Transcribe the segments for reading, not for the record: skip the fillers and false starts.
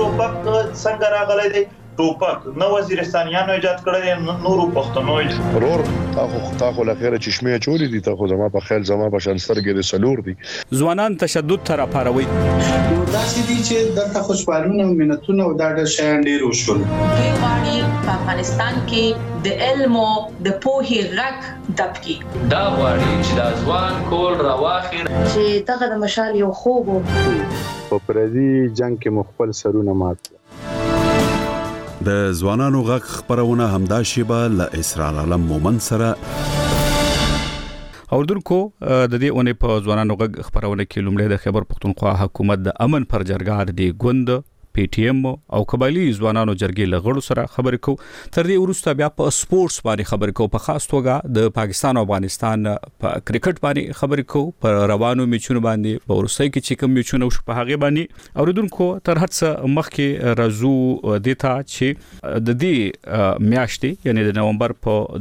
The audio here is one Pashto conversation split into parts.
ټوپک څنګه راغلی دی؟ ټوپک نه وزیرستانیانو ایجاد کړی، نورو پښتنو ورور تاخو لخيره چشمه چولې دي، تاخو زما په خیال زما په شانسترګې د سلور دي. ځوانان تشدد تر اپاروي دا سدي چې د خوشحالونه منتونه او د شیان ډیر وشول. دوی غواړي په افغانستان کې د علم او د پوهې غږ دبکي. دا غواړي چې د ځوان کول راواخي چې دغه د مشال یو خوب په پردي جنگ کې مخبل سرونه مات. د ځوانانو غږ خبرونه همدا شیبه له اسرار عالم مومن سره اوردونکو د دې اونې په ځوانانو غږ خبرونه کې لومړی د خیبر پختونخوا حکومت د امن پر جرګه د ګوند پی ټی ایم او قبایلی ځوانانو جرګې لغړو سره خبرې کو. تر دې وروسته بیا په سپورتس باندې خبرې کو، په خاص توګه د پاکستان او افغانستان په کرکټ باندې خبرې کو، په روانو میچونو باندې په ورسۍ کې چې کوم میچونه وشو په هغه باندې. اوردونکو تر هڅه مخکې راځو دیتا چې د دې میاشتې یعنی د نومبر په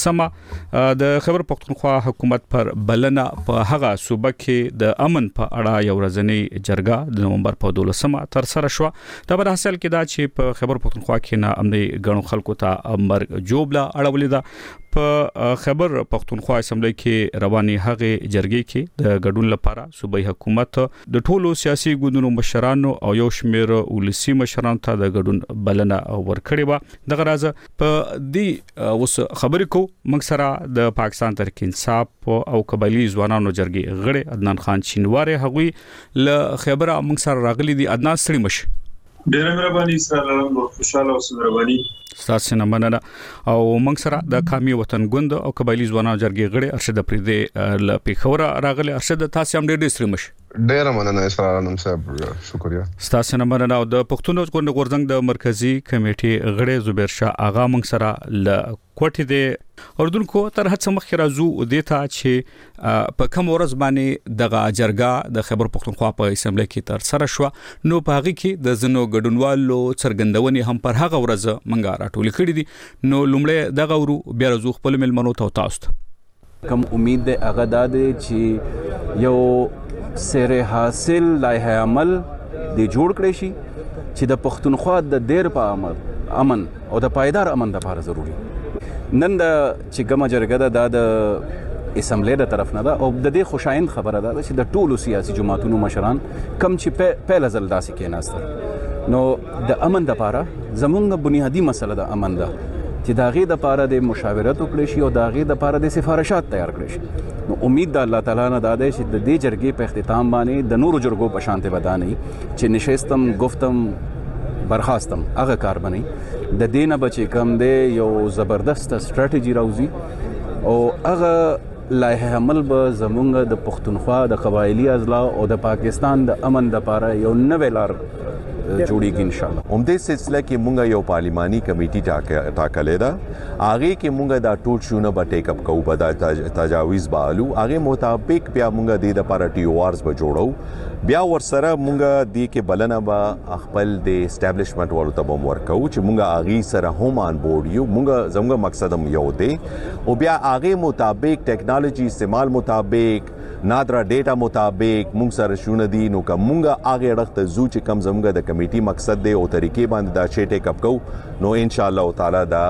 12مه د خیبر پختونخوا حکومت پر بلنه په هغه صوبه کې د امن په اړه یو ورځنی جرګه د نومبر په 12مه تر سره شو. دا په حاصل کې دا چې په خیبر پختونخوا کې نه امني غنو خلکو ته مرګ جوړه اړولې ده. په خیبر پختونخوا اسمبلی کې رواني هغه جرګې کې د ګډون لپاره صوبایي حکومت د ټولو سیاسي ګوندونو مشرانو او یو شمېر ولسی مشرانو ته د ګډون بلنه ورکړې و. دغه راز په دې اوس خبرې کو موږ سره د پاکستان تحریک انصاف او قبایلی ځوانانو جرګې غړي عدنان خان چینواره هغوی له خیبر موږ سره راغلي دي. عدنان ستړي مشه. ډېر مهرباني سره خوشاله او مهرباني تاسو نه مننه. او موږ سره د قومي وطن ګوند او قبایلی ځوانانو جرګې غړي ارشد پریدې ل پیښور راغلي. ارشد تاسو هم ډېر ستړي مشه. ډېر مننه اسرار عالم صاحب، شکریہ. تاسو نه مننه. او د پښتون ګوند غورځنګ د مرکزی کمیټې غړي زبیر شاه اغا موږ سره ل کوټې دي. اوردونکو تر هڅه مخکې راځو دیتا چې په کوم ورځ باندې دغه جرګه د خیبر پختونخوا په اسمبلی کې تر سره شو، نو په هغه کې د زنو ګډونوالو څرګندونې هم پر هغه ورځ منګه راټول کړي دي. نو لومړی دغه ورو بیا راځو خپل ملمنو ته تاسو کوم امید ده هغه د چې یو سره حاصل لایحه عمل د جوړ کړی شي چې د پختونخوا د ډیر په امن او د پایدار امن لپاره ضروری. نن د چې کومه جرګه ده د اسمبلی د طرف نه ده او د دې خوشایند خبره ده چې د ټولو سیاسي جماعتونو مشران کم چې پهله ځل داسې کېناستل. نو د امن لپاره زمونږ بنیادی مسله د امن ده چې د هغې دپاره د مشاورت وکړی شي او د هغې دپاره د سفارشات تیار کړی شي. نو امید د الله تعالی نه دا دی چې د دې جرګې په اختتام باندې د نورو جرګو په شانتې به دا نه وي چې نشستم گفتم برخاستم هغه کار بنئ. د دې نه به چې کوم دی یو زبردست سټراټیجي راوځي او هغه لایحه عمل به زمونږ د پښتونخوا د قبایلي اضلاع او د پاکستان د امن دپاره یو نوې لار جوړیږي ان شاء الله. همدې سلسله کې مونږ یو پارلیماني کمیټي ټاکلې ده. هغه کې مونږ دا ټول شونه به ټیک اپ کوو، به تجاویز به الو، هغه مطابق بیا مونږ د لپاره ټي او آرز به جوړو. بیا ورسره مونږ د کې بلنه به خپل د اسټابلیشمنت ورو ته به ورکو چې مونږ هغه سره هم آن بورډ یو. مونږ زموږ مقصد هم یو دی او بیا هغه مطابق ټیکنالوژي استعمال مطابق نادره ډیټا مطابق مونږ سره شونه دي. نو که مونږ هغه اړخ ته ځو چې کم زموږ د کمیټي مقصد دی او طریقې باندې دا شی ټیک اپ کوو، نو ان شاء الله تعالی دا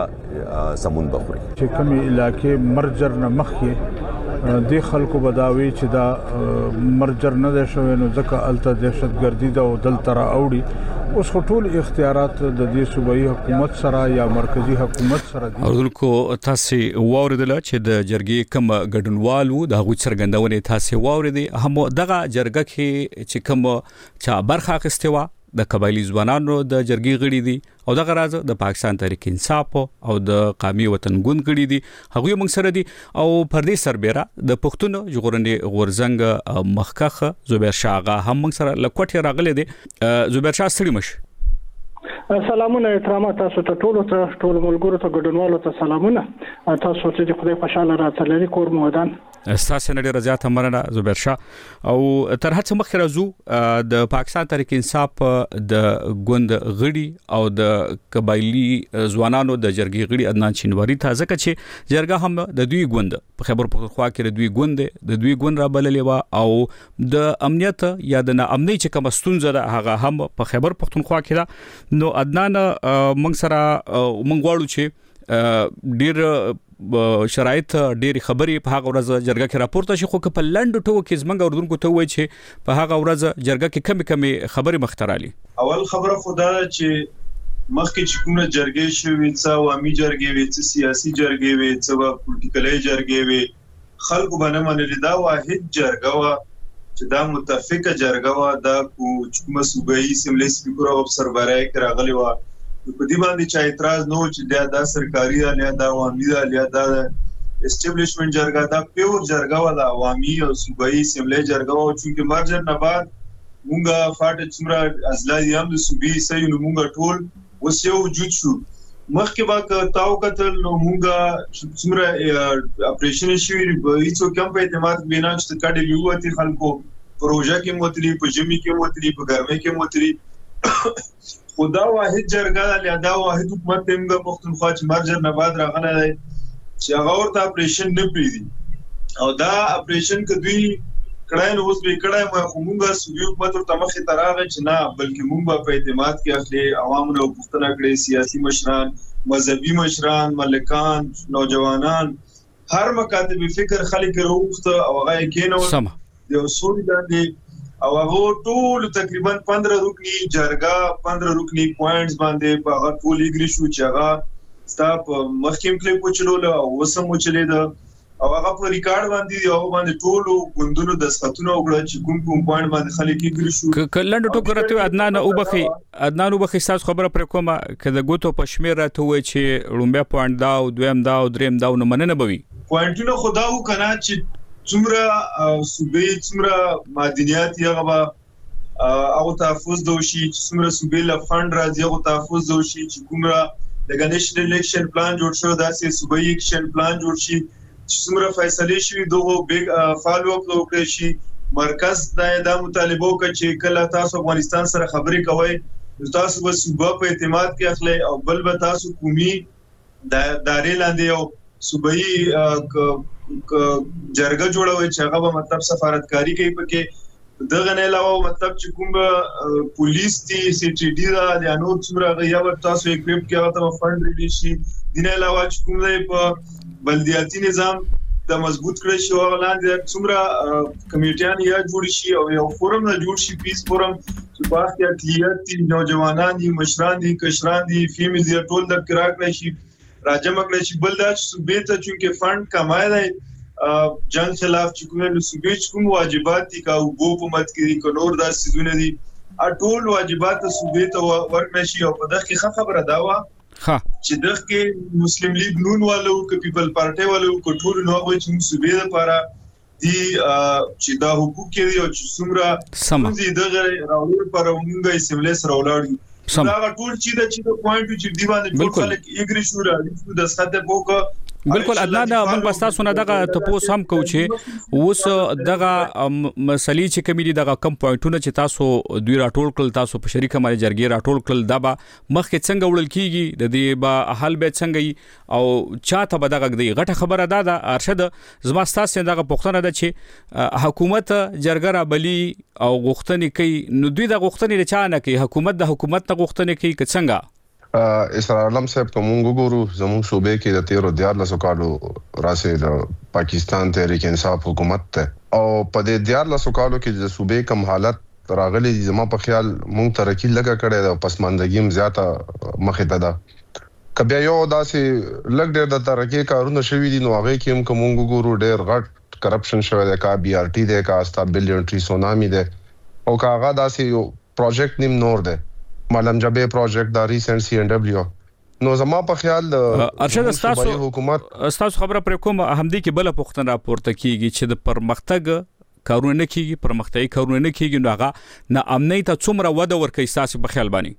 سمون بخوري. چې کومي علاقې مرجر نه مخکې د خلکو بداوي چې دا مرجر نه دی شوی، نو ځکه الته دهشتګردي ده او دلته راوړي. اوس خو ټول اختیارات د دې صوبایي حکومت سره یا مرکزی حکومت سره دي. اوردونکو تاسو واوریدل چې د جرګې کوم ګډونوالو د هغوی څرګندونې تاسو واوریدي. هم دغه جرګه کې چې کوم چا برخه اخیستې وه د قبایلی ځوانانو د جرګې غړي دي او دغه راز د پاکستان تحریک انصاف او د قومي وطن ګوند غړي دي، هغوی موږ سره دي. او پر دې سربېره د پښتون ژغورنې غورځنګ مخکخ زبیر شاه اغا هم موږ سره له کوټې راغلی دی. زبیر شاه ستړي مشه. سلامونه احترامات تاسو ته ټول ملګرو ته ګډونوالو ته سلامونه. تاسو ته د خدای خوشاله راتللی کور مودان اساس نه ډیر زیات مننه زبیر شاه. او تر هڅه مخکې راځو د پاکستان تحریک انصاف د ګوند غړي او د قبایلی ځوانانو د جرګې غړي عدنان چینواری ته ځکه چې جرګه هم د دوی ګوند په خیبر پختونخوا کې د دوی ګوند را بللې و او د امنیت یا د ناامنۍ چې کوم ستونزه ده هغه هم په خیبر پختونخوا کې ده. نو عدنان موږ سره موږ غواړو چې ډیر شرایط ډېر خبرې په هغه ورځ جرګه کې راپورته شي، خو په لنډ ټکو کې زمنګ اردوونکو ته وایي چې په هغه ورځ جرګه کې کمی خبرې مخترالي. اول خبره خدا چې مخکې چې کومه جرګې شوې څه عوامي جرګې وي څه سیاسي جرګې وي څه پولیټیکلي جرګې وي خلکو باندې منل دا واحد جرګه وا چې دا متفقه جرګه وا دا کومه صوبایي اسمبلی سپیکر او سربراهي راغلی و په دې باندې چې اعتراض نو چې دا سرکاري یا دا عوامي یا دا اسټابلیشمنت جرګه دا پیور جرګه ولا عوامي او صوبایي اسمبلی جرګه او چې مرجر نه بعد مونږه فاټ څومره ازلای هم د صوبایي سې نو مونږه ټول وسه وجود شو مخکې با تاو قتل نو مونږه څومره اپریشن شوی هیڅ کم په اعتماد بنا چې کډې لیواتي خلکو پروژه کې موتلی په جمی کې موتلی په ګرمۍ کې موتلی خدا واحد جرګه لیدا واحد حکومت تمګه پختونخوا چې مرجر نه بعد راغله چې هغه ورته اپریشن نه پریدي او دا اپریشن کدوی کړای نو اوس به کړای مو موږ سوي حکومت ورته مخې تراغه چې نه بلکې موږ په اعتماد کې اخلي عوامو پښتنه کړي سیاسي مشران مذهبي مشران ملکان نوجوانان هر مکاتب فکر خلک وروخته او هغه کېنو د اصول باندې او هغه ټول تقریبا 15 رکنی جرګه 15 رکنی پوینټس باندې په هغه ټول ایګری شو چې هغه ستاپ مخکیم کلیپ وچلول او وسم وچلید او هغه په ریکارډ باندې او باندې ټول غوندونو د سختونو وګړه چې کوم پوینټ باندې خلک ایګری شو کلند ټوکرته عدنان وبخي تاسو خبره پر کومه کله ګوتو پښمیر راته وای چې رومبه پوینټ دا او دویم دا او دریم دا نو مننه بوي پوینټونو خداو کنه چې څومره صوبې څومره معدنیات یغه او تحفظ دوشي څومره صوبې له فند راځي او تحفظ دوشي چې کومه د نېشنل الیکشن پلان جوړ شو داسې صوبایي الیکشن پلان جوړ شي څومره فیصله شي دغه بیگ فالو اپ وکړي شي مرکز دا مطالبه وکړي چې کله تاسو افغانستان سره خبرې کوي تاسو به صوبه په اعتماد کې اخلي او بل به تاسو قومي دارې لاندې او صوبایي جرګه جوړوي چې هغه به مطلب سفارتکاری کوي پکې دغه نه علاوه مطلب چې کوم پولیس دي سی ټي ډي دا د انور څومره یا تاسو اکويپ کې هغه ته فند ریډي شي دینه علاوه چې کوم په بلدیاتي نظام د مضبوط کړی شو وړاندې څومره کمیټیان یا جوړ شي او یو فورم نه جوړ شي پیس فورم چې په احتیاط دي نوجوانان دي مشران دي کشران دي فیمیل دي ټول د کراک نشي راجم کړی چې بل دا صوبې ته چې فند کمای دی جنگ خلاف چې کومه نو صوبې کوم واجبات دي کا او په مت کې کلور دا سيزونه دي ټول واجبات صوبې ته ورنشي او په دغه کې خبره دا و چې دغه کې مسلم لیگ نون والو ک پیپل پارټي والو ک ټول نو غوي چې صوبې لپاره دي چې دا حقوق کې او چې څومره دي دغه راوړل پر موږ اسمبلی سره ولاړ دا ټول چې د پوینټ چې دی باندې ټول خلک ایګری شو راځي د ساده بوکا بالکل عدنان من بستا سونه دغه تاسو هم کو چې اوس دغه مسلې چې کمی دي دغه کم پوینټونه چې تاسو دوی راټول کړل تاسو په شریکه باندې جرګې راټول کړل دا به مخکې څنګه وړل کیږي د دې به حل به څنګه او چاته به دغه دی غټه خبره ده ارشد زما تاسو دغه پوښتنه ده چې حکومت جرګه را بلی او غوښتنې کوي نو دوی د غوښتنې چا نه کوي حکومت د حکومت نه غوښتنې کوي که څنګه اسرار علم صاحب کوم وګورو زموږ صوبې کې د 13 کالو راسي د پاکستان تحریک انصاف حکومت ته او په دې 13 کالو کې د صوبې کم حالت راغلي زما په خیال مونږ ترقی لګه کړې ده پسماندګي م زیاته مخه ده کبه یو داسې لګ ډېر د ترقی کارونه شوي دي نو هغه کې کوم وګورو ډېر غټ کرپشن شوی ده کا بي ار ټي ده کا استا بلین ټری سونامي ده او کا هغه داسې یو پروجیکټ نیم نور ده مالم جبه پروجیکټ د ریسنت سی ان دبليو نو زما په خیال ارشد تاسو حکومت تاسو خبره پر کوم همدې کې بل پختن راپورته کیږي چې د پرمختګ کارونه نه کیږي پرمختګي کارونه نه کیږي نو هغه نه امنیت څومره وده ورکوي تاسو په خیال باندې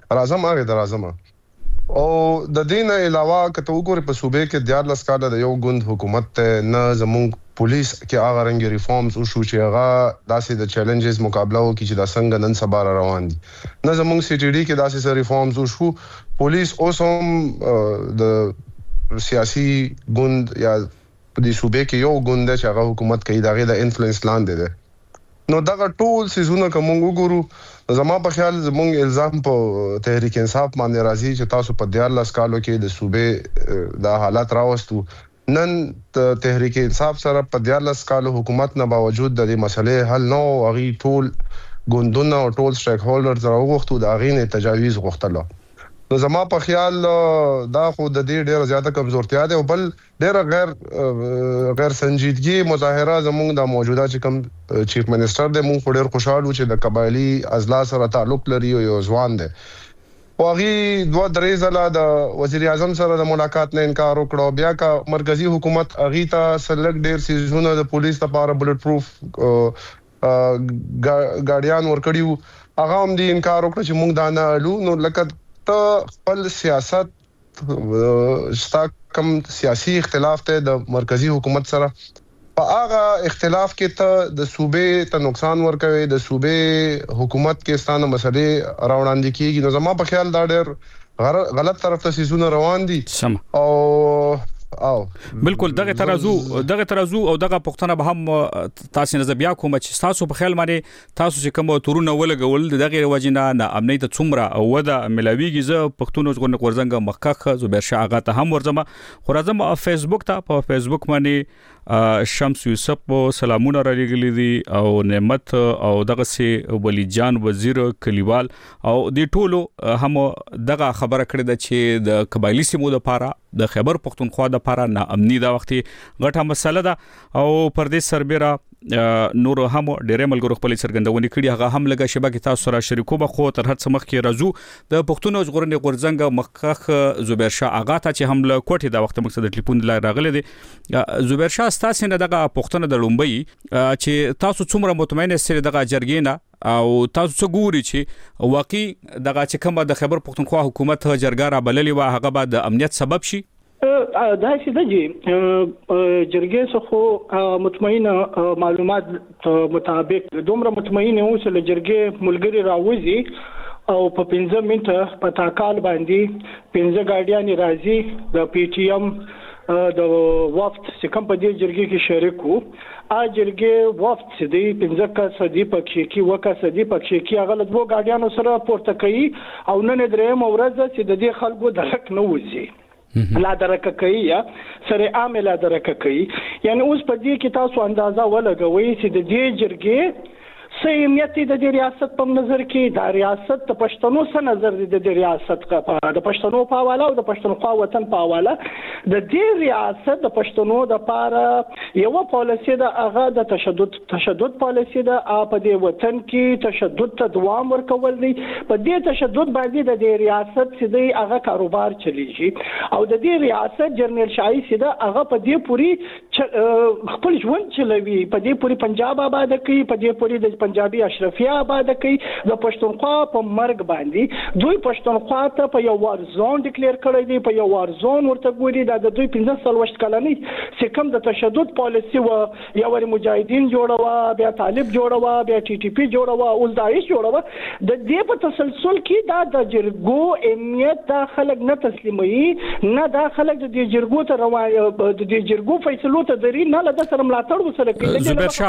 راځم هغه درازم او د دین علاوه کته وګورئ په صوبې کې 14 کاله د یو ګوند حکومت نه زموږ پولیس کې هغه رنګ ریفارمز او شو چې هغه داسې د چیلنجز مقابله وکړي چې د څنګه نن سبا روان دي نه زموږ سی ټي ډي کې داسې ریفارمز او شو پولیس اوسم د سیاسي ګوند یا په دې صوبې کې یو ګوند چې هغه حکومت کوي دغه د انفلوئنس لاندې ده نو دغه ټول سيزونه کوم وګورو زما په خیال زموږ الزام په تحریک انصاف باندې راځي چې تاسو په 14 کالو کې د صوبې د حالات راوستو نن تحریک انصاف سره په 14 کالو حکومت نه باوجود د دې مسلې حل نه او غي ټول ګوندونه او ټول سټیک هولډرز راوغختو د غینې تجاویز غوښتله نو زما په خیال دا خو د دې ډېر زیاته کمزورتیا ده او بل ډېر غیر سنجیدګي مظاهره زموږ د موجوده چې کوم چیف منسٹر د مونږ ډېر خوشاله چې د قبایلی اضلاع سره تعلق لري او یو ځوان ده او غي 2-3 ځله د وزیر اعظم سره د ملاقات نه انکار وکړو بیا کا مرکزی حکومت اغي ته سلګ ډېر سيزونه د پولیس لپاره بلټ پروف ګاډیان ورکړیو هغه هم دي انکار وکړ چې مونږ دا نه الو نو لکه ته خپل سیاست ستا کم سیاسي اختلاف ته د مرکزی حکومت سره په هغه اختلاف کې ته د صوبې ته نقصان ورکوي د صوبې حکومت کې ستانه مسلې راوړاندې کیږي نو زما په خیال دا ډېر غلط طرف ته سيزونه روان دي او بالکل دغه ترازو او دغه پښتنه به هم تاسو نه بیا کوم چې تاسو په خیال باندې تاسو چې کوم تورونه ولګول دغه وجنه نه امنیت څومره او ودا ملاویږي ز پښتون ژغورنې غورځنګ مخکخ زبیر شاه اغا ته هم ورځم خو راځم فیسبوک ته په فیسبوک باندې شمس یوسف سلامونه را لګلې دي او نعمت او دغه سي ولی جان وزیر کلیوال او د ټولو هم دغه خبره کړې ده چې د قبایلی سیمو لپاره د خیبر پختونخوا د لپاره نا امني دا وخت غټه مسله ده او پردیس سربېره نور هم ډېر ملګرو خپل سرګندونې کړي هغه هم لګه شبکې تاسو سره شریکو بخو تر هڅ مخ کې راځو د پښتون ژغورنې غورځنګ مخکخ زبیر شاه اغا ته چې هم له کوټې دا وخت مقصد ټلیفون لای راغله دي زبیر شاه تاسو نه دغه پښتون د لومبي چې تاسو څومره مطمئن سره دغه جرګې نه او تاسو څه ګوري چې واقعي دغه چې کومه د خیبر پختونخوا حکومت جرګه را بللې و هغه به د امنیت سبب شي دا چې د جرګې څخه مطمئن معلومات مطابق دومره مطمئن اوسه له جرګې ملګری راوځي او په 15 منټه په تاکال باندې 15 ګاډیان راځي د پی ټی ایم د وفد چې کوم په دې جرګې کې شریک وو ا جرګې وفد چې دی 15 کس دی پکې کې وکاسه دی پکې کې هغه د دوه ګاډیانو سره پورته کوي او نن درې مورز چې د دې خلکو دلک نه وځي لا درکه کوي یا سره عام لا درکه کوي یعنی اوس په دې کې تاسو اندازا ولګوي چې د دې جرګې سیمیت د ریاست په نظر کې د ریاست د پښتنو سره نظر د ریاست د پښتنو په حواله او د پښتونخوا وطن په حواله د دې ریاست د پښتنو د پاره یو پالیسي د هغه د تشدد پالیسي د په دې وطن کې تشدد ته دوام ورکول دي په دې تشدد باندې د دې ریاست چې دی هغه کاروبار چلیږي او د دې ریاست جنرال شاهي چې د هغه په دې پوری خپل ژوند چلوي په دې پوری پنجاب آباد کوي په دې پوری د پنجابي اشرفیه آباد کوي د پښتونخوا په مرګ باندې دوی پښتونخوا ته په یو وار زون ډیکلیئر کړی دی په یو وار زون ورته ګوري د دوی 15 کلنی چې کوم د تشدد پالیسي و یو ور مجاهدین جوړوا بیا طالب جوړوا بیا ټي ټي پی جوړوا او داعش جوړوا د دې په تسلسل کې دا د جرګو امنیت د خلک نه تسلیمي نه د خلک د جرګو ته د جرګو فیصلو ته دري نه له سره ملاتړ وسره کوي زبیر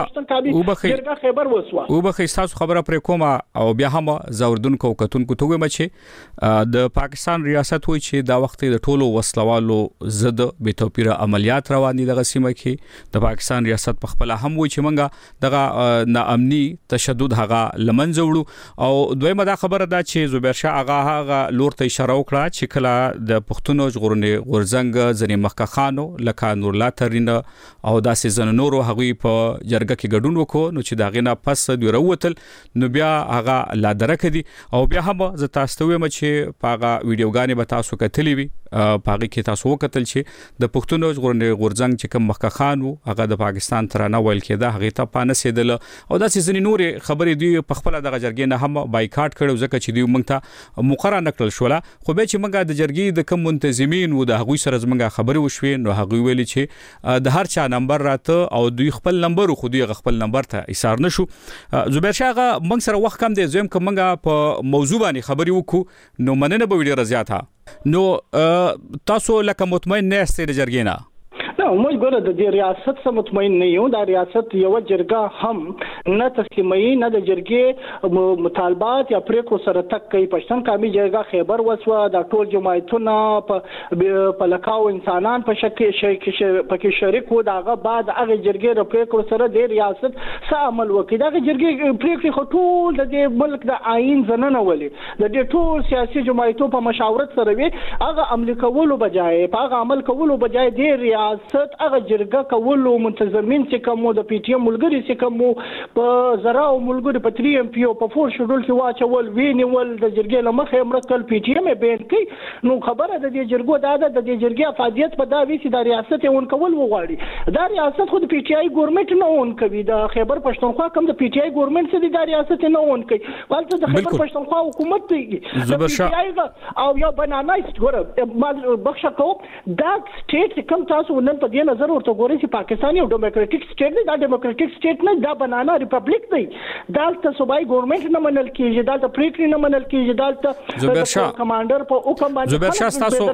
شاه خبر وسو او به تاسو خبره پر کومه او بیا هم زوردونکو کتونکو ته وایم چې د پاکستان ریاست وایي چې دا وخت د ټولو وسلوالو ضد به توپیر عملیات روان دي د سیمه کې د پاکستان ریاست په خپل هم وایي چې منګه دغه ناامني تشدد هغه لمنځه وړو او دویمه دا خبره ده چې زبیر شاه هغه لور ته اشاره وکړه چې کله د پښتون ژغورنې غورځنګ ځنې مخکخانو لکه نور الله ترینه او داسې زنه نورو هغوی په جرګه کې ګډون وکړو نو چې دا غینه پس دوی راوتل نو بیا هغه لا درکه دي او بیا هم ز تاسو ته وایم چې پاغه ویډیوګانې به تاسو کتلې وي پاغه کې تاسو وکتل چې د پښتون غورځنګ چې کوم مخکې خان وو هغه د پاکستان ترانه ویل کېده هغه ته پانه سیدل او دا سيزنی نور خبرې دی په خپل دغه جرګې نه هم بایکاټ کړو ځکه چې دی موږ ته مقرره نکړل شو خو به چې موږ د جرګې د کوم منتظمین و د هغوی سره زموږ خبرې وشوي نو هغوی ویلي چې د هر چا نمبر راته او دوی خپل نمبر خو دوی خپل نمبر ته ایثار نشو زبیر شاه موږ سره وخت کم دی زم کوم موږ په موضوع باندې خبرې وکړو نو مننه به ډیره زیاته نو تاسو لکه مطمئن نه استئ د جرګې نه نو موږ ګوره د دې ریاست سره مطمئن نه یو دا ریاست یو جرګه هم نه تسلیمي نه د جرګې مطالبات یا پریکړو سره تک کوي پښتون قومي جرګه خیبر وسوه د ټول جماعتونو په لکاو انسانان په پکې شریک وو داغه بعد هغه جرګې د پریکړو سره د ریاست سره عمل وکړي دغه جرګې پریکړې خو ټول د دې ملک د آئین زننه ولې د دې ټول سیاسي جماعتونو په مشاورت سره وي هغه عمل کولو بجای په هغه عمل کولو بجای د ریاست هغه جرګه کولو منتظمین چې کوم د پی ټی ایم ملګری چې کوم په زراو ملګری په 3 ام پی او په 4 شډول کې واچول وینول د جرګې لمخه امرکل پی ټی ایم بین کوي نو خبره د دې جرګو د جرګې افادیت په دا وی چې د ریاست اون کول وغواړي دا ریاست خو د پی ټی آی ګورنمنت نه اون کوي د خیبر پښتونخوا کوم د پی ټی آی ګورنمنت څخه د ریاست نه اون کوي ولته د خیبر پښتونخوا حکومت دی د پی ټی آی او یو بنانایست ګوره بخښه کو دا سټیټ کوم تاسو نن په دې نظر ورته ګورئ چې پاکستان یو ډیموکراټیک سټیټ دی دا ډیموکراټیک سټیټ نه دا بنانا ریپبلیک دی دالته صوبایي ګورنمنت نه منل کیږي دالته پریکړې نه منل کیږي دالته کمانډر په حکم باندې زبیر شاه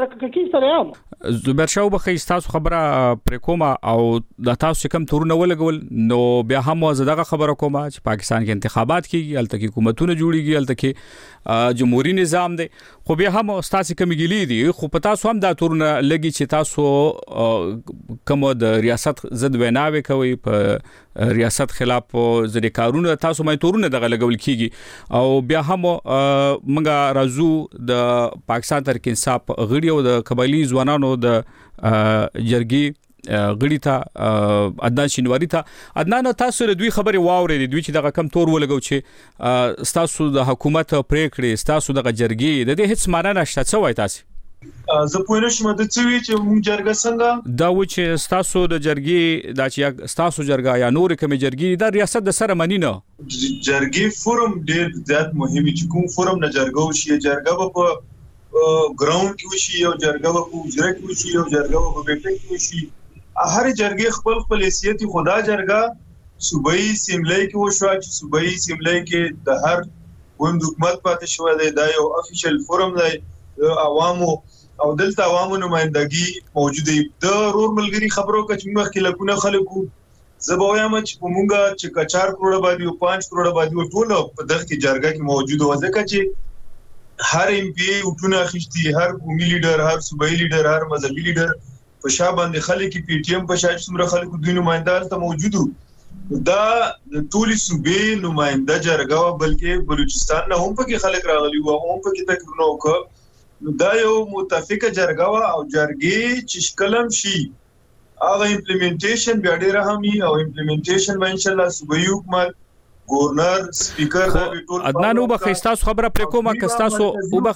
تاسو زبیر شاه وبخښئ تاسو خبره پر کومه او د تاسو کوم تورونه ولګول نو بیا هم زداغه خبره کومه چې پاکستان کې انتخابات کیږي الته کې حکومتونه جوړیږي الته کې جمهوریت نظام دی خو بیا هم تاسو کوم ګیلې دي خو په تاسو هم دا تورونه لګي چې تاسو کوم د ریاست ضد ویناوي کوي په ریاست خلاف ځدې کارونه تاسو مې تورونه دغه لګول کیږي او بیا هم موږ راځو د پاکستان تحریک انصاف غړي او د قبایلی ځوانانو د جرګي غړي ته عدنان شینواری ته عدنان تاسو د دوی خبره واورې دوی چې دغه کم تور ولګو چې تاسو د حکومت پریکړې تاسو د جرګي د دې هیڅ معنی نشته څه وای تاسو زه پوه نشم د څه وی چې موږ جرګه څنګه دا و چې تاسو د جرګي دا چې تاسو جرګه یا نور کوم جرګي د ریاست د سره منی نه جرګي فورم ډیر زیات مهمه چې کوم فورم نه جرګه وشي جرګه په ګراوند کې وشي او جرګه په اجرا کې وشي او جرګه په بیٹک کې وشي هر جرګه خپل حیثیت خدا جرګه صوبایي سیملای کې وشو چې صوبایي سیملای کې د هر وند حکومت پاتې شو دی دا یو افیشل فورم دی عوامو او دلته عوامو نمائندګي موجود دي د رور ملګری خبرو کچ موږ کې لکونه خلکو زبویم چې موږ چې 4 کروڑ باندې او 5 کروڑ باندې ټول په دغه کې جرګه کې موجود و ځکه چې هر ام پی وټونه اخیستي هر قومي لیډر هر صوبایي لیډر هر مذهبي لیډر په شا باندې خلک پی ټی ایم په شا څومره خلکو دوی نمائندان ته موجودو دا ټول صوبې نمائنده جرګه بلکې بلوچستان نه هم پکې خلک راغلي وو هم پکې تقریرونه وکړ دا یو متفقه جرګه او جرګې چې کلم شي هغه امپلیمنټیشن بیا ډیر اهمي او امپلیمنټیشن به ان شاء الله صوبایي حکومت گورنر سپیکر دا ټول عدنان وبخښئ تاسو خبره پر کومه که تاسو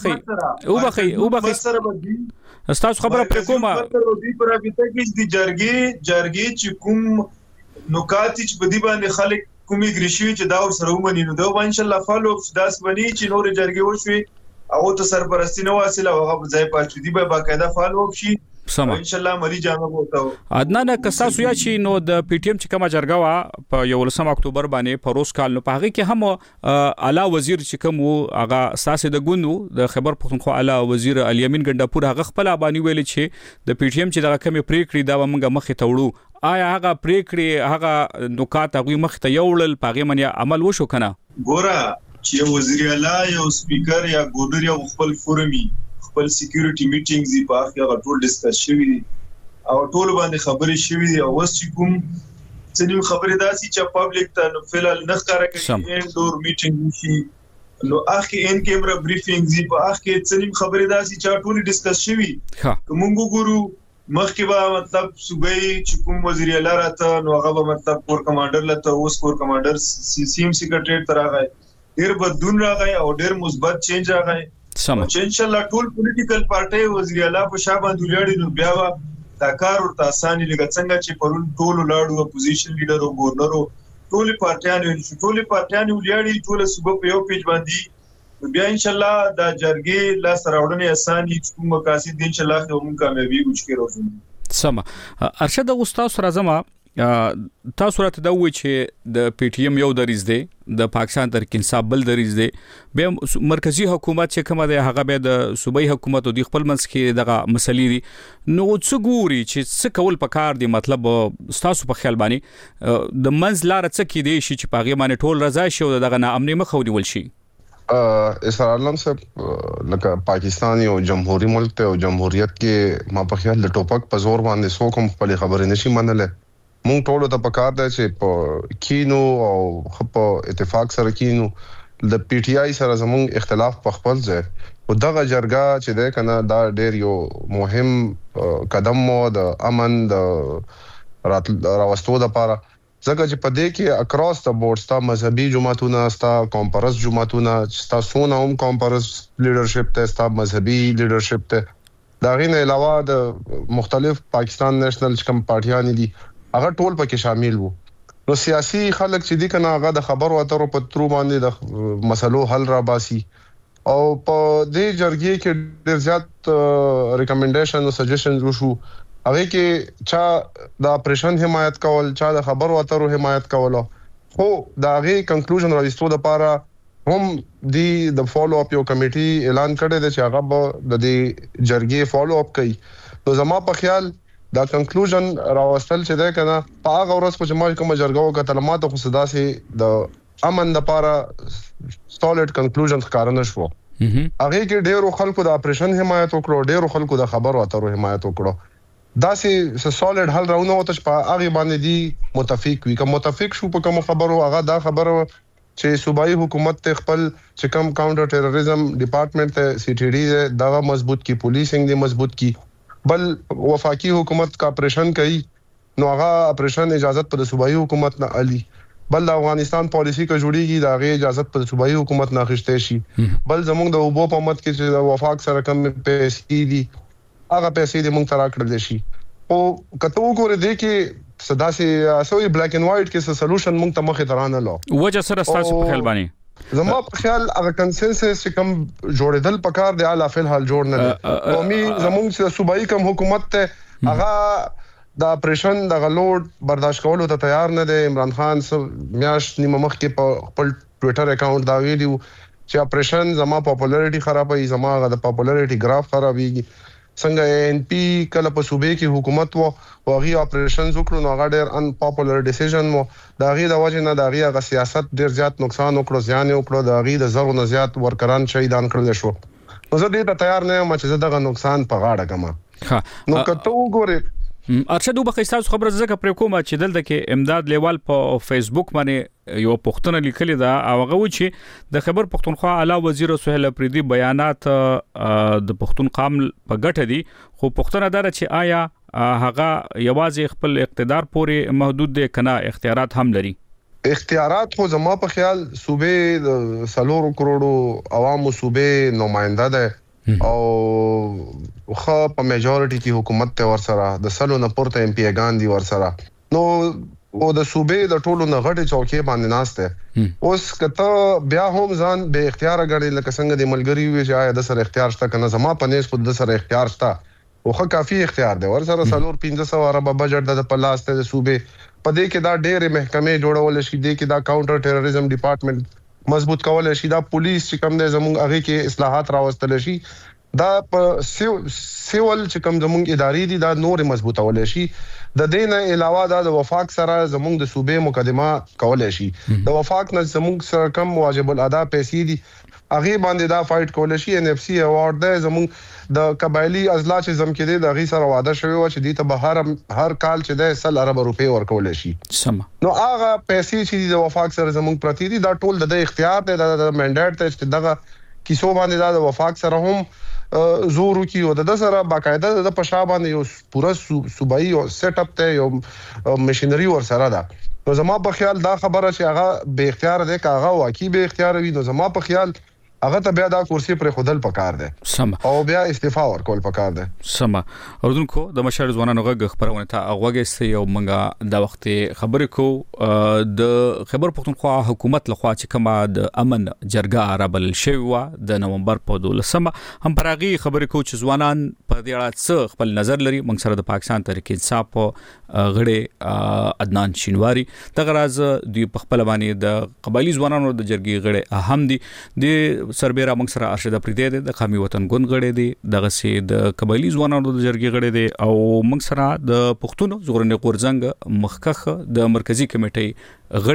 وبخښئ تاسو خبره پر کومه پر ابته کې د جرګې چې کوم نکات چې په دې باندې خلک کومي ګریشي چې دا سره ومني نو دا ان شاء الله فالو اپ داس بني چې نور جرګې وشوي او ته سرپرستی نه واصله او هغه ځای پاتې دی به باقاعده فالو اپ شي ان شاء الله مری جامه وته عدنان کساسو یا چې نو د پی ټی ایم چې کومه جرګه وا په 11 اکتوبر باندې پروس کال نو په هغه کې هم اعلی وزیر چې کوم هغه اساس د ګوندو د خبر پښتونخوا اعلی وزیر الیمین ګنداپور هغه خپل باندې ویل چې د پی ټی ایم چې دغه کمی پریکړې دا موږ مخې ته وړو آیا هغه پریکړې هغه نکات هغه مخ ته یوړل پاغه منیا عمل وشو کنه ګوره چې وزیر اعلی یا سپیکر یا ګورنر یا خپل فورمي خپل سکیورټي میټینګز په هغه ټول ډیسکس شوی او ټول باندې خبرې شوی دی او اوس چې کوم څنګه خبرې داسي چې پبلک ته فعال نه ښکارا کوي انډور میټینګ شي نو اخی ان کیمرا بریفینګز په اخ کې څنګه خبرې داسي چې ټول ډیسکس شوی کومو ګورو مخکې به مطلب صوبایي چې کوم وزیر اعلی راته نو هغه به مطلب کور کمانډر لته اوس کور کمانډر سیم سیکریټریټ ته راغی ډیر بدلون راغی او ډیر مثبت چینج راغی چې ان شاء الله ټول پولیټیکل پارټي وزیر اعلی په شابه دولړي نو بیا دا کار ورته اساني لګ څنګه چې پرون ټول لاړو اپوزیشن لیډر او ګورنر ټول پارټیانو ولړي ټول صوبه په یو پیج باندې بیا ان شاء الله دا جرګې لا سراوړنې اساني کوم مقاصد ان شاء الله کوم کامیابی وچکه راځي سم ارشد استاد سره زما تاسو راته دا وایي چې د پی ټی ایم یو دریز دی د پاکستان تحریک انصاف بل دریز دی بیا مرکزی حکومت چې کومه ده هغه به د صوبایي حکومت او د خپل منځ کې دغه مسلې دي نو څه ګوري چې څه کول پکار دي مطلب تاسو په خیال باندې د منځ لار څه کې دی چې په هغه باندې ټول رضا شي او دغه ناامنۍ مخ ونیول شي اسرار علم صاحب لکه پاکستان یو جمهوریت ملک ته او جمهوریت کې ما په خیال د ټوپک په زور باندې څوک هم خپل خبرې نشي منلای مونږ ټول ته پکار دی چې په کینو او خپ اتفاق سره کینو د پی ټی آی سره زموږ اختلاف په خپل ځای او دغه جرګه چې ده کنه دا ډیر یو مهم قدم مو د امن د راوستو لپاره ځکه چې په دې کې اکراس د بورډ ستا مذهبي جماعتونه ستا کانفرنس جماعتونه ستا سونه هم کانفرنس لیډرشپ ته ستا مذهبي لیډرشپ ته دا غینه علاوه د مختلف پاکستان نېشنل کم پارټیان دي هغه ټول پکې شامل وو نو سیاسي خلک چې دي کنه هغه د خبرو اترو په ترو باندې د مسلو حل را باسي او په دې جرګې کې ډېر زیات ریکمنډیشن او سجیشنز وشو هغه کې چا د اپریشن حمایت کول چا د خبرو اترو حمایت کول خو دا غي کنکلوژن راوستو د پاره هم د فالو اپ یو کمیټي اعلان کړی دی چې هغه د دې جرګې فالو اپ کوي نو زما په خیال دا کنکلوژن راوستل چې ده کنه په هغه ورځ په جماعت کوم جرګو کتلمات خو صدا سي د امن لپاره سولید کنکلوژن ښکارنه شو هغه کې ډېرو خلکو د اپریشن حمایت وکړو ډېرو خلکو د خبرو اترو حمایت وکړو دا سي سولید حل راونه وته په هغه باندې دي متفق وي کوم متفق شو په کوم خبرو هغه دا خبرو چې صوبایي حکومت ته خپل چې کوم کاونټر ټیرریزم ډپارټمنټ ته سی ټی ډی دا مضبوط کی پولیسینګ دی مضبوط کی بل وفاقي حکومت کا اپریشن کوي نو هغه اپریشن اجازه په صوبایي حکومت نه علي بل د افغانستان پالیسی کا جوړیږي دا غي اجازه په صوبایي حکومت نه اخیسته شي بل زموږ د وبو په مت کې چې وفاق سره کم پیسې دي هغه پیسې د مونږ ترا کړل شي او کته وګوره دې کې صدا سي سوې بلیک اینڈ وایټ کې سولوشن مونږ ته مخه ترانه لو وجه سره تاسو په خیال باندې زما په خیال هغه کنسنسس چې کوم جوړېدل پکار دی اعلی فل حال جوړ نه قومي زموږ صوبایي کوم حکومت ته هغه د اپریشن د غلوډ برداشت کولو ته تیار نه دی عمران خان میاش نیمه مخ کې په خپل ټوئیټر اکاؤنٹ دا ویډیو چې اپریشن زما پاپولریټي خرابوي زما د پاپولریټي گراف خرابيږي څنګه ان پی کله په صوبې کې حکومت وو او غي اپریشنز وکړو نو هغه ډېر ان پاپولر ډیسیژن وو دا غي د وجه نه دا غي هغه سیاست ډېر زیات نقصان وکړو ځان وکړو دا غي د زرو نه زیات ورکران شهیدان کړل شو نو زه دې ته تیار نه یم چې دغه نقصان په غاړه کما نو کته وګوره ارشد وبخښتاسو خبره زکه پر کومه چې دلته کې امداد لیوال په فیسبوک باندې یو پښتنه لیکلي دا او هغه و چې د خبر پښتونخوا اعلی وزیر سهیل اپریدي بیانات د پښتون قام په ګټه دي خو پښتنه دار چې آیا هغه یوازې خپل اقتدار پورې محدود دي کنه اختیارات هم لري اختیارات خو زما په خیال صوبې د 3 کروڑو عوامو صوبې نمائنده ده او خو په میجورټي کې حکومت ته ورسره د سلو نه پورته ایم پی ګان دي ورسره نو او د صوبې د ټولو نه غټي چوکي باندې ناشته اوس کته بیا هم ځان به اختیار غړي لکه څنګه د ملګری وي چې آیا د سره اختیار شته کنه زما په نس په د سره اختیار شته او خو کافي اختیار دی ورسره 1500 ارب بجټ د پلاس ته د صوبې په دې کې دا ډېر محکمې جوړول شي د کې دا کاونټر ټیرریزم ډپارټمنټ مضبوط کول شي دا پولیس چې کوم د زموږ هغه کې اصلاحات راوستل شي دا په سیول چې کوم زموږ اداري دي دا نور مضبوطول شي د دین علاوه د وفاق سره زموږ د صوبې مقدمه کول شي د وفاق نه زموږ سره کم واجب الادا پیسې دي هغه باندې دا فایټ کول شي ان اف سی اوارد ده زموږ د قبایلی اضلاع چې زم کې د غي سره وعده شوی و چې د ته هر کال چې د 100 ارب روپے ورکول شي سم نو هغه پیسې چې د وفاق سره زموږ پرتی دي دا ټول د اختیار دی د منډیټ ته چې دغه کیسو باندې د وفاق سره هم زور کی او د سره باقاعده د پښا باندې یو پورا صوبایي او سیټ اپ ته یو ماشينري ور سره ده. نو زما په خیال دا خبره چې هغه به اختیار ده کاغه واقعي به اختیار وي. نو زما په خیال هغه ته بیا دا کرسي پر خودل پکار ده او بیا استعفا ورکول پکار ده. سم اوردونکو د مشر ځوانانو غږ خبرونه ته اغوګه یو منګه د وخت خبرې کو د خبر پښتونخوا حکومت لخوا چې کما د امن جرګه رابل شوی د نومبر په 12 هم پراغي خبرې کو چې ځوانان په دې اړه څه خپل نظر لري. موږ سره د پاکستان تحریک انصاف غړي عدنان شینواری دغه راز د خپل باندې د قبایلی ځوانانو د جرګې غړي اهم دي. د سربېره موږ سره ارشد افریدی د قومي وطن ګوند غړي دي دغه سي د قبایلی ځوانانو د جرګې غړي دي او موږ سره د پښتون زغرنې قورزنګ مخکخ د مرکزی کمیټې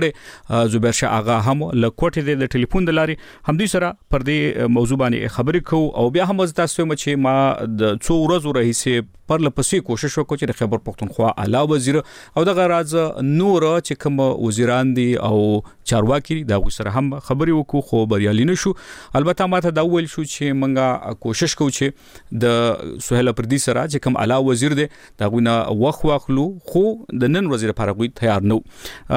غړي زبیر شاه اغا هم لکوټه د ټلیفون د لاري هم دي سره پر دې موضوع باندې خبرې کو او بیا هم تاسو چې ما د څو ورځې راهیسه پر لپسې کوشش وکړ چې د خیبر پښتونخوا اعلی وزیر او د غراز نور چې کوم وزیران دي او چارواکي دا سره هم خبرې وکړو خو بریالي نشو. البته ماته دا ویل شو چې منګه کوشش کوو چې د سهیل پردي سره چې کوم اعلی وزیر دی دا غوونه واخلو خو د نن وزیر لپاره تیار نو.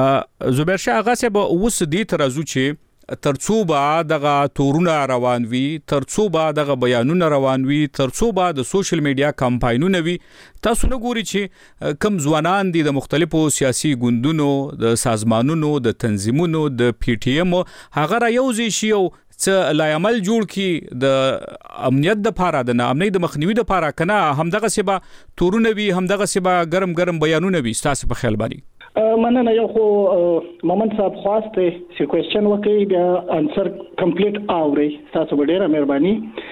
زبیر شاه اغا صاحب اوس دې ترازو چې ترڅوبه دغه تورونه روان وي ترڅوبه دغه بیانونه روان وي ترڅوبه د سوشل میډیا کمپاینونه وي تاسو نه ګوري چې کم ځوانان دي د مختلفو سیاسي ګوندونو د سازمانونو د تنظیمونو د پی ټی ایم هغه را یوځي شي او څه لا عمل جوړ کی د امنیت د لپاره د نامنۍ د مخنیوي د لپاره کنه همدغه سبا تورونه وي همدغه سبا ګرم بیانونه وي تاسو په خیال باندې مننه. یو خو مومن صاحب خواسته سی کوېسچن وکي بیا انسر کمپلیټ اوري تاسو ډیره مهرباني.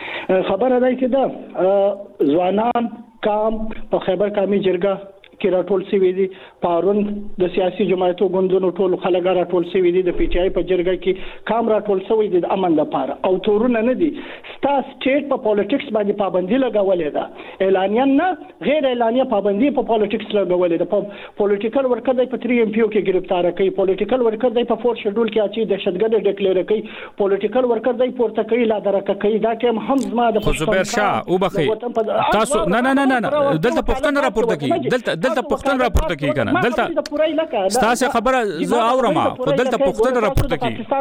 خبره ده چې دا ځوانان کام په خیبر کامي جرګه کې راټول شوی دي پارون د سیاسي جماعتو ګوندونو ټول خلک راټول شوی دي د پی ټی آی په جرګه کې کام راټول شوی دي د امن لپاره او تورونه نه دي ستا سټیټ په پالیټکس باندې پابندي لګولې ده اعلانیا نه غیر اعلانیا پابندي په پالیټکس لګولې ده. په پولیټیکل ورکر دی په 3 ایم پی او کې گرفتار کوي پولیټیکل ورکر دی په 4 شډول کې اچي دهشتګرد ډیکلیئر کوي پولیټیکل ورکر دی پورته کوي لا درکه کوي دا ټیم هم زما د زبیر شاه او بخي تاسو نه دلته پښتون راپورته کوي دلته پښتون راپورته کوي کنه دلته تاسو خبره زه اورم خو دلته پښتون راپورته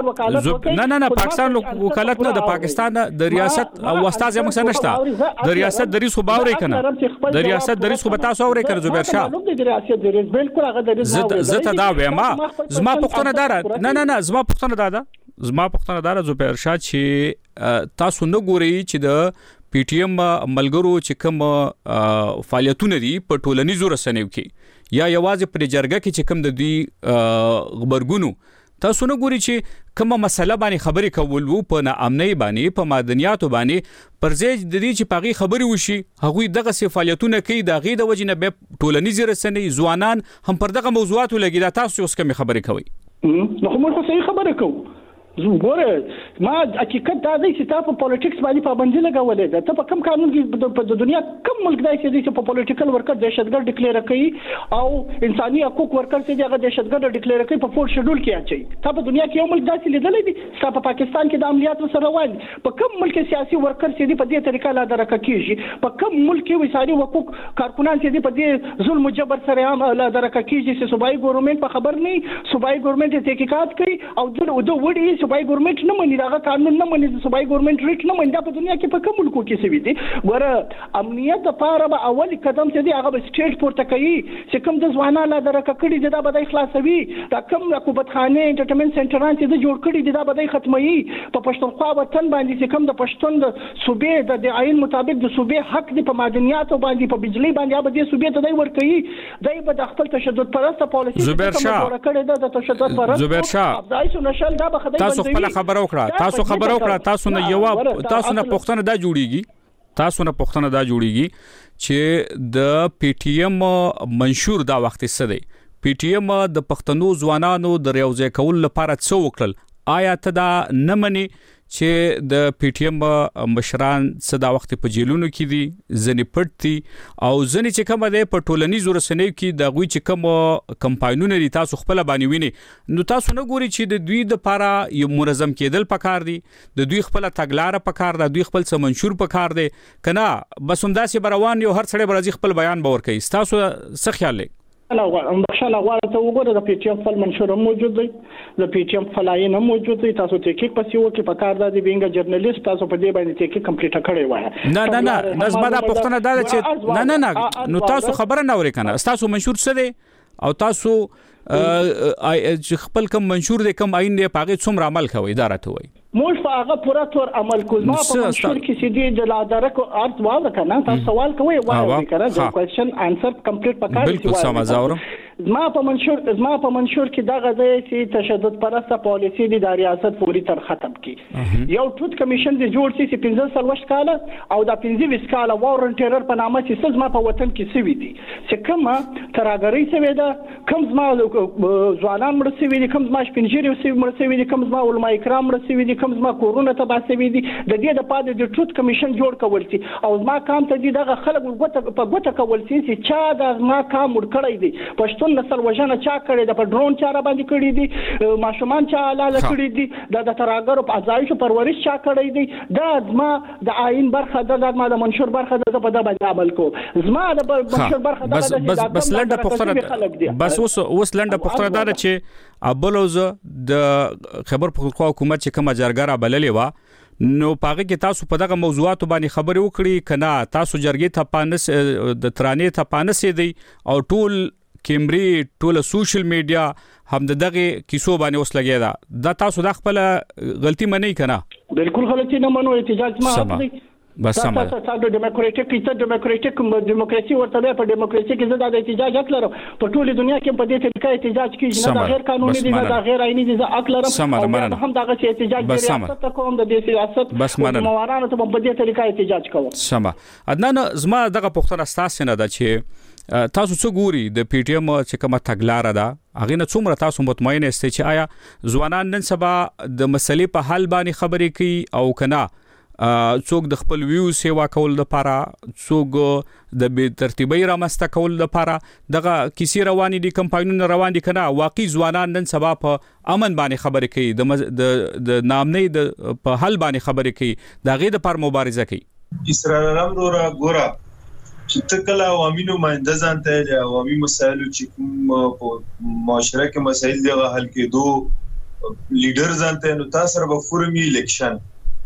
کوي نه پاکستان وکالت نه د پاکستان د ریاست او استاد موږ سره نشته د ریاست د ریس خو باورې کنه د ریاست د ریس خو تاسو اورې کړ زبیر شاه د ریاست د ریس بالکل هغه د ریس زه دا وایم زما پښتون دار نه زما پښتون دار زبیر شاه چې تاسو نه ګوري چې د پی ټی ایم ملګرو چې کوم فعالیتونه دي په ټولنیزو رسنیو کې یا یوازې پر جرګه کې چې کوم د دې خبرګونو تاسو نه ګوري چې کومه مسله باندې خبرې کول وو په ناامنۍ باندې په مدنیاتو باندې پرځای د دې چې پاغي خبرې وشي هغوی دغه فعالیتونه کوي د غي د وجنه به ټولنیزو رسنۍ ځوانان هم پر دغه موضوعاتو لګي دا تاسو اوس کوم خبرې کوي نو موږ خو صحیح خبره کوو. زه ما حقیقت دا دی چې تاسو په پالیټکس باندې پابندي لګولې ده ته په کوم قانون کې په دنیا کوم ملک دی چې په پالیټیکل ورکر دهشتګرد ډیکلیئر کوي او انساني حقوق ورکر چې هغه دهشتګرد ډیکلیئر کوي په 4 شډول کې اچي ته په دنیا کې یو ملک داسې لیدلې دي چې په پاکستان کې د عملیاتو سره روان په کوم ملک سیاسي ورکر چې په دې طریقه لا درکه کیږي په کوم ملک کې وساري حقوق کارکونان چې په دې ظلم جبر سره هم لا درکه کیږي چې صوبایي ګورنمنت په خبر نه صوبایي ګورنمنت تحقیقات کوي او د وړي صوبایي ګورنمنت نه مني دا قانون نه مني صوبایي ګورنمنت ریټ نه مني دا په دنیا کې په کوم ملکو کې سوي دي. ګوره امنیت لپاره به اول قدم چې دی هغه به سټیټ پورته کوي چې کوم د ځوانانو لا درکه کړي دا به خلاصوي دا کوم حکومتخانه انټرټینمنټ سنټران چې جوړ کړي دا به ختموي په پښتونخوا وطن باندې چې کوم د پښتون د صوبې د عین مطابق د صوبې حق دی په معدنیاتو باندې په بجلی باندې به د صوبې ته دی ورکوي دای به د خپل تشدد پرسته پالیسي جوړ کړي د تشدد پرسته زبیر شاه دایسو نشل دا به خدای تاسو خپل خبرو کړه تاسو نه یو تاسو نه پښتنه دا جوړیږي چې د پی ټی ایم منشور دا وخت څه دی پی ټی ایم د پښتنو ځوانانو د ریوځای کول لپاره څه وکړل آیا ته دا نه مني چې د پی ټی ایم مشران صدا وخت په جیلونو کې دي ځنې پټ دي او ځنې چې کوم د په ټولنیزو رسنیو کې د غوي چې کوم کمپاینونه دي تاسو خپل باندې ویني نو تاسو نه ګوري چې د دوی د لپاره یو منظم کېدل پکار دي د دوی خپل تګلارې پکار ده دوی خپل څه منشور پکار دي کنه بس همداسې بروان یو هر سړی برازي خپل بیان باور کوي تاسو څه خیال لرئ بخښنه غواړم ته وګوره د پی ټی ایم خپل منشور موجود دی د پی ټی ایم فلاین موجود دی تاسو تحقیق پسې وکړئ په کار د بینګ جرنالیست تاسو په دې باندې تحقیق کمپلیټ کړی وای نه نظم دا پښتنه دا چې نه نو تاسو خبره نه اورئ کنه تاسو منشور څه دی او تاسو خپل کوم منشور دی کوم عین دی پاغه څومره عمل کوي دا راته وای موږ په هغه پوره تور عمل کوو ما په منشور کې سیدي د لادرکو ارت واو کنه تاسو سوال کوئ وایي کنه د کوېشن انسر کمپلیټ پکار دی بالکل سم زاورم زما په منشور کې دا غځي چې تشدد پرسته پالیسی د ریاست پوری تر ختم کی یو ټوت کمیشن د جوړ سي 15 سلوش کاله او د 15 کاله وارن ټیرر په نامه چې زما په وطن کې سوي دي چې کومه تراګری سوي ده کوم زما ځوانان مړ سوي دي کوم زما شپنجيري سوي مړ سوي دي کوم زما علماء کرام مړ سوي دي کوم زما کورونه تبا سوي دي د دې د پاده د ټوت کمیشن جوړ کول سي او زما کام ته دي دغه خلک ګوته کول سي چې چا د زما کام مړ کړی دي پښتون نسل وژنه چا کړی د په ډرون چاره باندې کړی دي ماشومان چا لاله کړی دي د تراګرو په ازایشو پرورش چا کړی دي دا زما د آئین برخه د ما د منشور برخه د په د باندې عمل کو زما د منشور برخه د بس لنډه پختره بس اوس لنډه پختره دا چې ابلوز د خبر پختونخوا حکومت چې کومه جرګه بللې و نو پاغه کې تاسو په دغه موضوعاتو باندې خبرې وکړي کنه تاسو جرګې ته پانس د ترانې ته پانس دی او ټول کیمبري ټول سوشل میډیا هم دغه کیسو باندې اوس لګیدا دا تاسو د خپل غلطي منئ کنه بالکل غلطي نه منو احتجاج ما حق دی بس سم تاسو ډیموکراټیک دیموکراسي ورته په دیموکراسي کې زړه د احتجاج حق لرم په ټوله دنیا کې په دې طریقې احتجاج کیږي نه غیر قانوني دي نه غیر آئینی دي حق لرم هم دغه احتجاج د ریاست کوم د سیاست موارانه ته په دې طریقې احتجاج کوم سم عدنان زما دغه پښتنه ستاسو نه ده چې تاسو څه ګوري د پی ټی ایم چې کومه تګلارې ده هغه نه څومره تاسو مطمئن یاست چې آیا ځوانان نن سبا د مسلې په حل باندې خبرې کوي او کنه څوک د خپل ویو سیوا کول لپاره څوک د بے ترتیبي رامسته کول لپاره دغه کیسې روانې دي کمپاینونه روان دي کنه واقعي ځوانان نن سبا په امن باندې خبرې کوي د نامنۍ د په حل باندې خبرې کوي دا غي د پر مبارزه کوي اسرائیل امرورا ګورا چې تکل عوامي نمائنده ځانته د عوامي مسایلو چې کوم په معاشره کې مسایل دی حل کېدو لیډر ځانته نو تاسو به فورمي الیکشن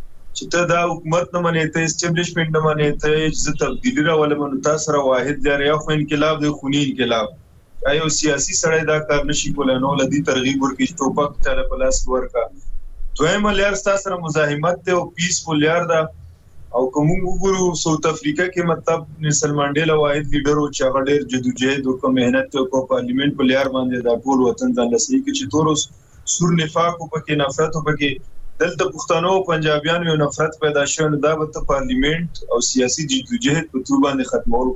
چې ته دا حکومت نه منې ته اسټابلیشمنت نه منې ته چې تبدیلی راولم نو تاسو را واحد دی یا خو انقلاب دی خونی انقلاب ایو سیاسي سړی دا کار نشي کولای نو لدی ترغیب ورکړي ټوپک ته په لاس ورکا دویم لار تاسو سره مزاحمت ته او پیسفل لار دا او کوم وګورو ساوث افریقا کې مطلب نیلسن منډیلا واحد لیډر او چې هغه ډېر جدوجہد او مهنت کو پارلیمنت په لار باندې دا ټول وطن ځان لسی کې چې تورس سور نفاق او پکې نفرت او پکې دلته پښتنو پنجابیانو یو نفرت پیدا شوه دا به پارلیمنت او سیاسي جدوجہد په تو باندې ختمول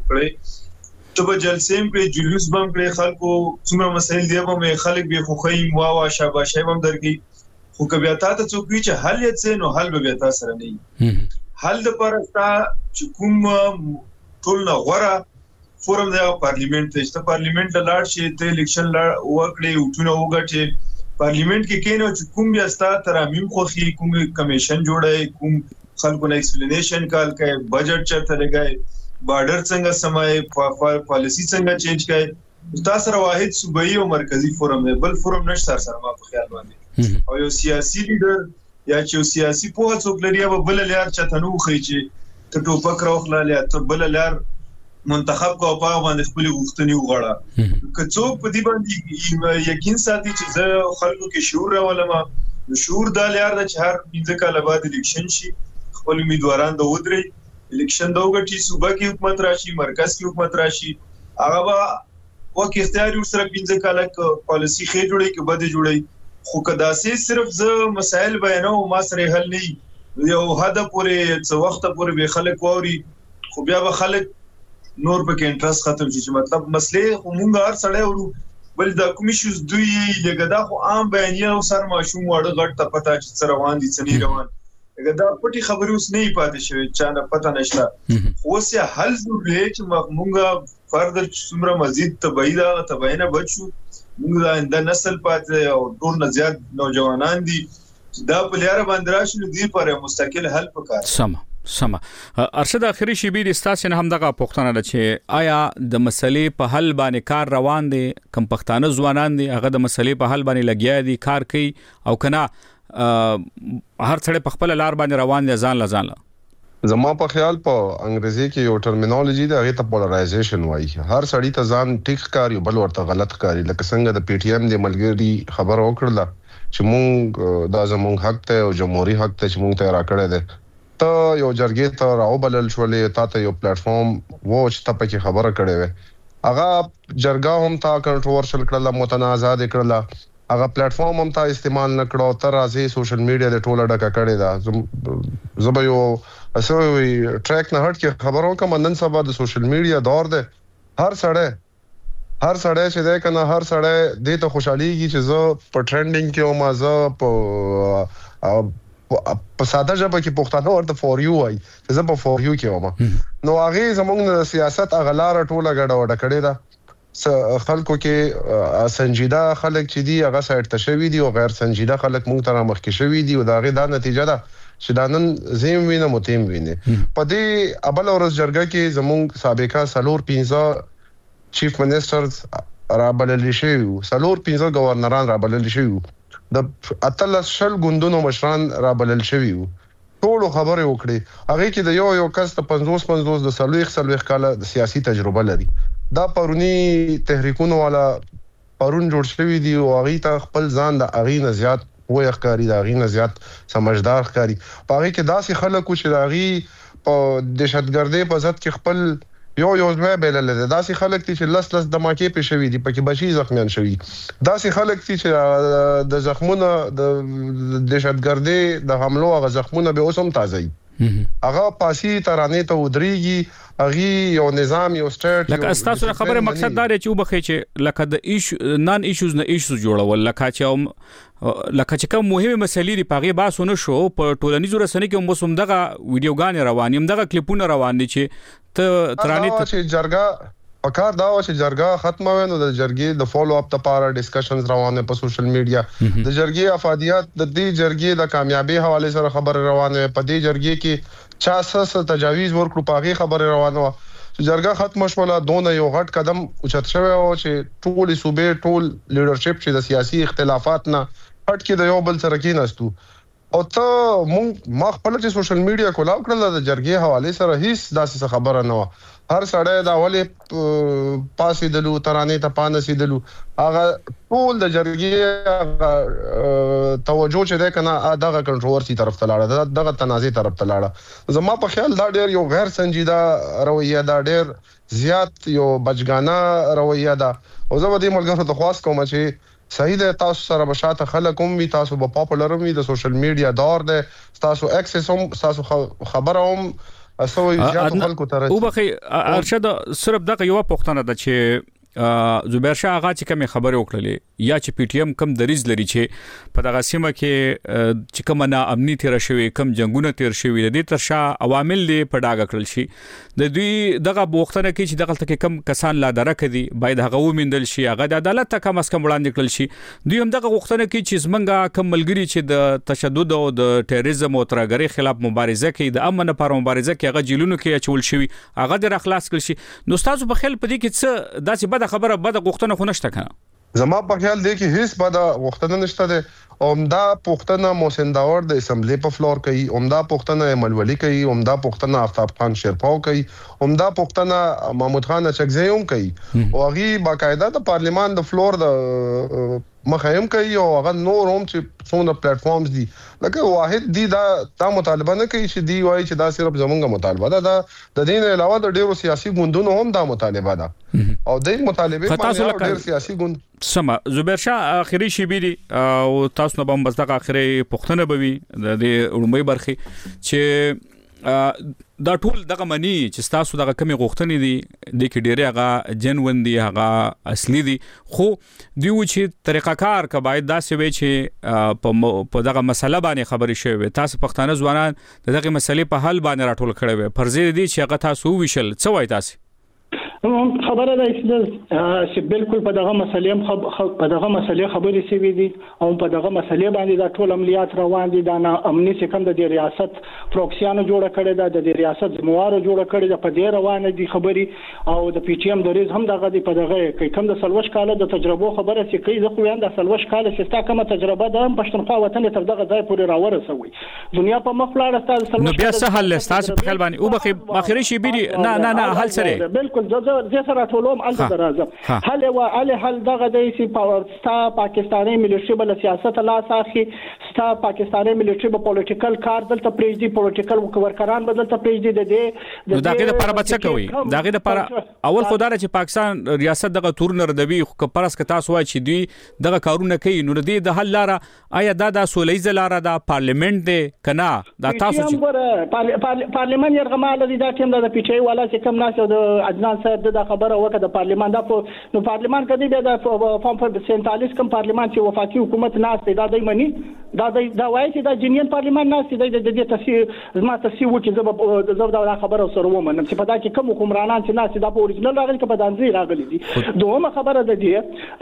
کړي ته به جلسې په جلوس بم کړي خلکو څومره مسایل دی به خلک به خوخیم وا شاباشه بم درکې خو کبه تاسو څوک چې حل یې څه نو حل به تاسو سره نه حل د پرستا چې کوم ټول نه غوړه فورم د پارلیمنت ته پارلیمنت د لاړ شي ته الیکشن وکړي او ټونه وګټي پارلیمنت کې کینو چې کوم بیا ستا ترامیم خوخي کوم کمیشن جوړای کوم خلکو نه ایکسپلینیشن کال کوي بجټ چرته لګای بارډر څنګه سمای پالیسی څنګه چینج کوي تاسو را واحد صوبایي او مرکزی فورم دی بل فورم نشته سره ما په خیال باندې او یو سیاسي لیډر یا چې سیاسي په څوک لري به بل لار چته نو خي چې ته ټوپک راوخلاله ته بل لار منتخب کو په باندې خپل غوښتنې وغواړه که څوک په دې باندې یقین ساتي چې زه خلکو کې شعور راولم شعور د لار د چهار پنځه کاله بعد الیکشن شي خپل امیدواران د ودري الیکشن د وګټي صوبه کې حکومت راشي مرکز کې حکومت راشي هغه به وکه اختیار سره پنځه کاله پالیسی خې جوړي کې بده جوړي خو کدا سي صرف ز مسائل بیانو ما سره حل نه یو هدا پورې څو وخت پورې به خلک ووري خو بیا به خلک نور په کې انټرست ختم شي چې مطلب مسلې همغه هر سړی ورو بل دا کومشوز دوی لګدا خو عام بیانیه او سر ماشوم وړ غټ ته پتا چې روان دي څنګه روان دا پټي خبرې اوس نه پاتې شوی چا نه پته نشته خو اوس یې حل ضروري چې موږ فردر څومره مزید تبعینه بچو موږ د نسل پاتې او ټول نه زیات نوجوانان دي دا په لاره باندې راشي نو دی پر مستقل حل پکار سم ارشد اخري شی بي استاسو نه هم دغه پښتنه ده چې آیا د مسلې په حل باندې کار روان دي کم پښتانه ځوانان دي هغه د مسلې په حل باندې لګیا دي کار کوي او کنه هر څړې په خپل لار باندې روان دي ځان لا زما په خیال په انګریزي کې یو ټرمینالوژي ده هغه ته پولرایزیشن وایي هر سړی ته ځان ټیک کاری بل ورته غلط کاری لکه څنګه د پی ټی ایم د ملګری خبر وکړه چې مونږ دا زمونږ حق ته او جمهوریت حق ته چې مونږ ته راکړه ده ته یو جرګې ته راوبلل شولې ته یو پلیټ فارم وو چې ته پکې خبره کړې وې هغه جرګه هم تا کنټرورشل کړل متنازع کړل هغه پلیټ فارم هم تا استعمال نکړو تر راځي سوشل میډیا د ټوله ډکه کړې ده زبې یو اسوي ټریک نه هټ کې خبرو کوم نن سبا د سوشل میډیا دور ده هر سړی چې ده کنه هر سړی د ته خوشحاليږي چې زه په ټرندینګ کې او ما زه په ساده ژبه کې پښتانه ورته فور یو وای چې زه په فور یو کې وم نو هغه زموږ د سیاست اغلار ټوله غډه وډه کړې ده خلکو کې سنجیده خلک چې دی هغه سایت ته شوی دي او غیر سنجیده خلک مونږ ته مخ کې شوی دي او دا غي دا نتیجه ده چې دا نن زم وینه متیم وینه په دې ابل اورس جرګه کې زموږ سابقہ سالور 15 چیف منسټرز رابلل شي سالور 15 گورنران رابلل شي د اتلس شل ګوندونو مشران رابلل شي ټول خبره وکړي هغه کې د یو کس ته 50 د سلوخ کاله د سیاسي تجربه لري دا پرونی تحریکونو والا پرون جوړ شوی دی او هغه ته خپل ځان د اغینه زیات وې ښکاری دا غینه زیات سمجھدار ښکاری پاره کې داسې خلکو چې راغي په دهشتګردي په ضد کې خپل یو ځای بیلل دي داسې خلک چې لس دماکې په شوی دي پکې بچي زخمیان شوی داسې خلک چې د زخمونو د دهشتګردي د حملو غ زخمونه به اوسم تازه هغه پاسي ترانه ته ودرېږي اغي یو نظام یو سټیټ لکه تاسو خبره مقصد دا دی چې وبخې چې لکه د ایشو نان ایشوز نه ایشوز جوړول لکه چې کوم مهمه مسلې دی پاغي باسونه شو په ټولنیزو رسنیو کې موسم دغه ویډیوګان روان یم دغه کلیپونه روان دي چې ته ترانه چې جرګه پکار دا چې جرګه ختمه وینو د جرګې د فالو اپ لپاره ډیسکشنز روانه په سوشل میډیا د جرګې افادیات د دې جرګې د کامیابی حواله سره خبر روانه په دې جرګې کې چا تجاویز ورکړو پاغي خبر روانه چې جرګه ختمه شوله دونه یو غټ قدم اوچت شوی او چې ټول صوبې ټول لیډرشپ چې د سیاسي اختلافات نه هټ کې د یو بل سره کې نستو او ته ما خپل چې سوشل میډیا کولاو کړل د جرګې حواله سره هیڅ داسې خبره نه و هر سړی دا ولې پاسې دلو ترانه ته پانسي دلو هغه ټول د جرګې توجه چې ده کنه دغه کنټرورسي طرف ته لاړه دغه تنازع طرف ته لاړه زما په خیال دا ډېر یو غیر سنجیده رویه دا ډېر زیات یو بچګانه رویه ده او زه به دې ملګرو ته خواست کوم چې صحیح ده تاسو سره بشاته خلک هم وي تاسو په پاپولر هم وي د سوشل میډیا دور ده تاسو اکسس هم تاسو خبره هم اسوي زیات خلکو ته راځي او بخي ارشد صرف دغه یو پښتنه ده چې زبیر شاه هغه چې کوم خبره وکړلې یا چې پی ټی ایم کم دریز لري چې په دغه سیمه کې چې کوم نه امنیت تیر شوی کم جنگونه تیر شوی د دې ترشا عوامل دې په ډاګه کړل شي د دوی دغه بوختنه کې چې دغه تل کم کسان لا درک دي باید هغه ومندل شي هغه د عدالت ته کم اس کم وړاندې کړل شي دوی هم دغه وختنه کې چې زمنګا کم ملګری چې د تشدد او د ټیرریزم او ترګری خلاف مبارزه کوي د امن لپاره مبارزه کوي هغه جیلونو کې چول شي هغه د اخلاص کړل شي نو تاسو په خیال پدې کې څه داسې خبره بده غوښتنه خو نشته کنه زما په خیال دی کې هیڅ بده غوښتنه نشته ده اومدا پښتنه محسن داور د اسمبلی په فلور کوي اومدا پښتنه ملولي کوي اومدا پښتنه آفتاب خان شیرپاو کوي اومدا پښتنه محمود خان چکزیوم کوي او هغه باقاعده د پارلیمان د فلور د مخایم کوي او هغه نور هم چې څونه پلیټ فارمز دي لکه واحد دي دا مطالبه نه کوي چې دی وایي چې دا صرف زمونږه مطالبه ده د دین علاوه د ډیرو سیاسي ګوندونو هم دا مطالبه ده او د مطالبه باندې ډیر سیاسي ګوند سما زبیر شاه اخري شی بيدي او تاسو نه بم بس دغه اخري پښتنه بوي د وړمې برخي چې دا ټول دغه منی چې تاسو دغه کمی غوښتنې دي د کې ډېرې هغه جنون دي هغه اصلي دي خو دیو چې طریقه کار کباید داسې وي چې په دغه مسله باندې خبرې شوي تاسو پښتانه ځوانان دغه مسلې په حل باندې راټول کړي وي فرض دي چې هغه تاسو وشل څه وای تاسو خبره ده چې بالکل په دغه مسلې خبرې سوي دي او په دغه مسلې باندې دا ټول عملیات روان دي دا امني څخه د ریاست پروکسیانو جوړه کړې ده د ریاست زموارو جوړه کړې ده په دې روانه دي خبري او د پی ټی ایم د ریز هم دغه په دغه کوم د سلوش کاله د تجربو خبره چې کوي زه خو یان د سلوش کاله چې تا کومه تجربه ده پښتونخوا وطن تر دغه ځای پورې راورسوي دنیا په مخ لاړه ستاسو سلوش نو بیا سهل تاسو په خپل باندې او بخي اخري شي بيدي نه حل سره بالکل زه سره ټولوم انت درازم حل دغه د ستا پاکستاني مليشي بل سیاست لا ساخي ستا پاکستاني مليشي په پولیټیکل کار دلته پریږدي پولیټیکل ورکران بدلته پریږدي د دې دغه لپاره بچ کوي دغه لپاره اول خدای چې پاکستان ریاست دغه تورن ردوي خو پرس ک تاسو وای چې دوی دغه کارونه کوي نو د حل لاره آیا دا سولېز لاره دا پارلیمنت دی کنا دا تاسو چې پارلیمنت یرغماله دي دا ټیم د پی ټی والا چې کم ناس د عدنان صاحب د خبره وکړه د پارلیمان دا نو پارلیمان کدی بیا د فارم 47 کم پارلیمان چې وفاقي حکومت ناس دی دا دای منی دا وایي چې دا جنین پارلیمان ناس دی د دې تفسیر زما تفسیر و چې زه دا خبره سره ومنم چې په دا کې کوم حکمرانان چې ناس دا په اوریجنل راغلي که په دانځي راغلي دي دومره خبره ده دی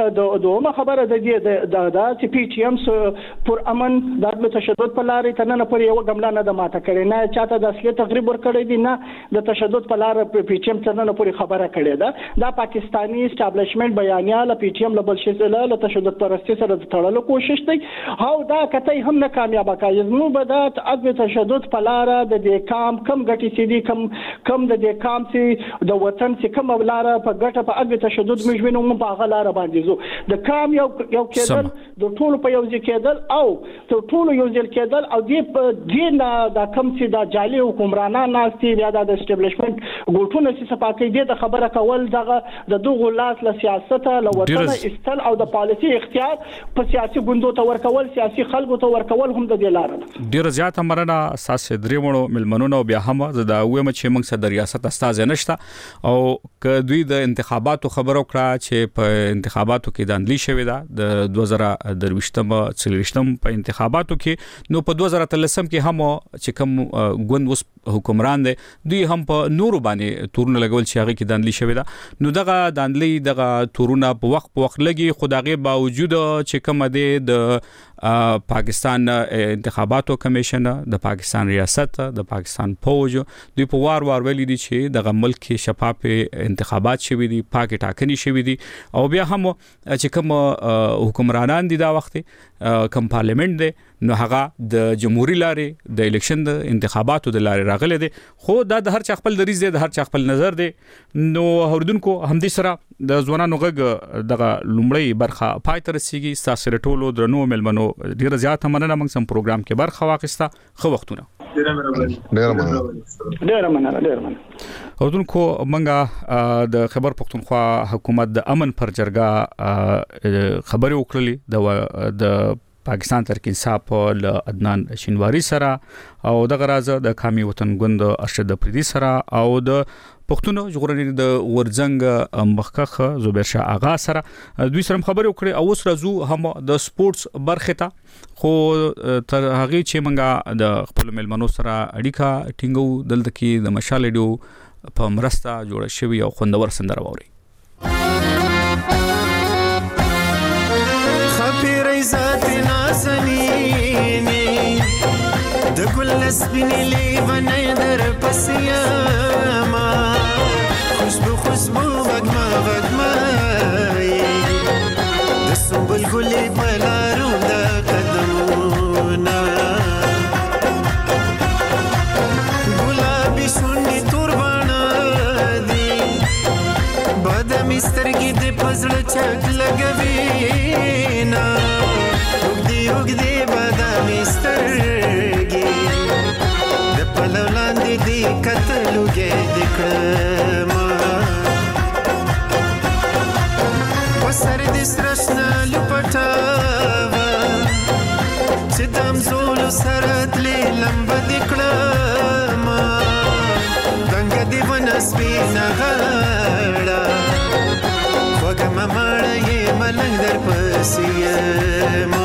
دا چې پی ټی ایم پر امن د تشدد په لارې تنه پر یو ګملا نه د ماته کړي نه چاته د اصلي تقریب ور کړی دي نه د تشدد په لار پی ټی ایم تنه پر خبره کړي دا پاکستانی اسټابلیشمنت بیانیه پی ټی ایم له بل شي له تشدد پرستی سره تړلو کوشش دی او دا کته هم نه کامیاب کوي نو به دا د تشدد په لار د دې کم غټي سي دي کم د دې کام سي د وطن چې کم لار په غټه په اګ تشدد مجبنو په هغه لار باندې زو د کام یو کېدل د ټولو په یو ځای کېدل او د ټولو یو ځای کېدل او دې نه دا کم چې د جالي حکمرانان ناستي یا د اسټابلیشمنت ګوټونه چې صفاکې دي د خبره کول دغه د دوه لاس له سیاست له وطن استل او د پالیسي اختیار په سیاسي ګوندو ته ورکول سیاسي خلکو ته ورکول هم د دې لار ډیر زیات مرنه اساس درېمونو ملمنونو بیا هم زدا ویم چې موږ سره د ریاست استاد نشته او ک دوی د انتخاباتو خبرو کړه چې په انتخاباتو کې داندلی شوې ده د 2023 په انتخاباتو کې نو په 2013 کې هم چې کوم ګوند وس حکمران دي دوی هم په نورو باندې تورونه لګول چې هغه کې داندلی شوې ده نو دغه داندلی دغه تورونه په وخت لګي خدای باوجود چې کوم دي د پاکستان انتخاباتو کمیشن د پاکستان ریاست د پاکستان فوج دوی په وار ویلي دي چې د ملک کې شفاف انتخابات شوي دي پاک ټاکنې شوي دي او بیا هم چې کوم حکمرانان دي دا وخت کوم پارلیمنت دی نو هغه د جمهوریت لارې د الیکشن د انتخاباتو د لارې راغلي دي خو دا د هر چا خپل دریز دی د هر چا خپل نظر دی نو هردونکو همدې سره د ځوانانو غږ دغه لومړی برخه پای ته رسیږي تاسو رټولو درنو ملمنو ډیر زیات مننه موږ سم پروګرام کې برخه واخیسته خو وختونه ډیر مننه اردوونکو منګه د خبر پښتونخوا حکومت د امن پر جرګه خبري وکړلې د پاکستان تحریک انصاف له عدنان شینواری سره او د غراز د قومي وطن ګوند ارشد پردي سره او د پښتون ژغورنې د ورځنګ مخکخ زبیر شاه اغا سره دوی سره خبرې وکړې او اوس راځو هم د سپورتس برخه ته خو تر هغه چې منګه د خپل ملمنو سره اړیکه ټینګو دلته کې د مشالډو په مرسته جوړ شوی او خوندور سندره ووري خبرې ذات نازنینې د ګل سپینې لیوانې در پسیا ما خوشبو وګما د سنبل ګلې بلارو د قدمونه ګلابي شونډې تورباڼه دي بادامي سترګې د پزړه چک لګوي نه اوږدې بادامي سترګې د پلو لاندې دې کتلوګې د کړم وسر دې سرشنه لپټاوه چې دم زولو سره تلې لمبه دې کړم سپینا غاړه خوږه مماړه یې ملنګ در پسې یما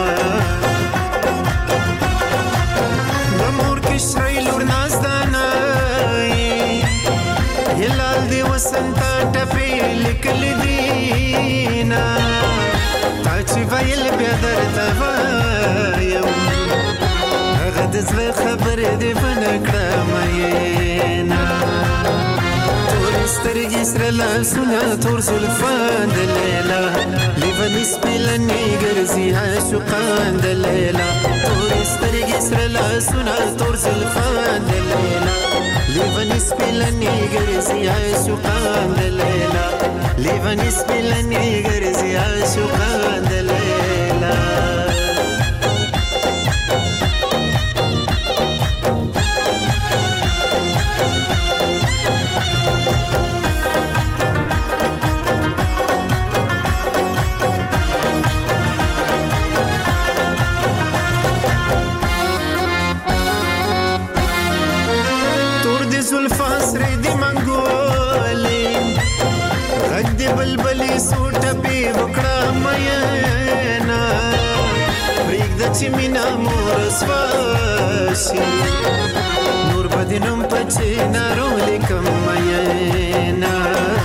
د مور کشرۍ لور نازدانه یې لال دی وسن ته ټپې لیکلي دینه تا چې ویل بیا درته وایم هغه د زړه خبرې دې ونه کړه میینه تورې سترګې سره لاسونه تور زلفان د لیلا لیوني سپېلنې ګرځي عاشقان د لیلا تورې سترګې سره لاسونه تور زلفان د لیلا لیوني سپېلنې ګرځي عاشقان د لیلا لیوني سپېلنې ګرځي عاشقان د لیلا بلبلی سوټه پی وکړه مینا پرېږده چې مینا مور سواشي نور بدنم پچې نارو لیکم مینا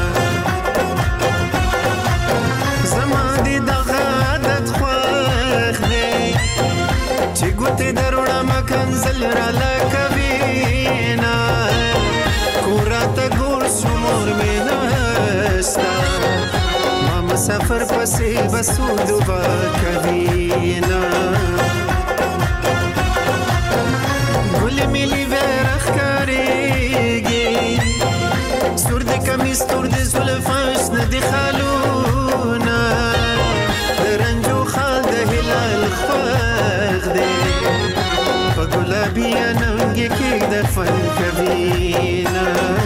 زما دې دغه عادت خوښ دی چې ګوتې دروړم کنځل راله کوینه کور راته ګور شو مور مې نشته ما مسافر پسې بسودو به کوینه ګلې ملي ویره ښکارېږي سور د کمیس تور د زلفه شنه د خالونه د رنجو خال د هلال خوښ دی په ګلابي اننګې کې د فن کوینه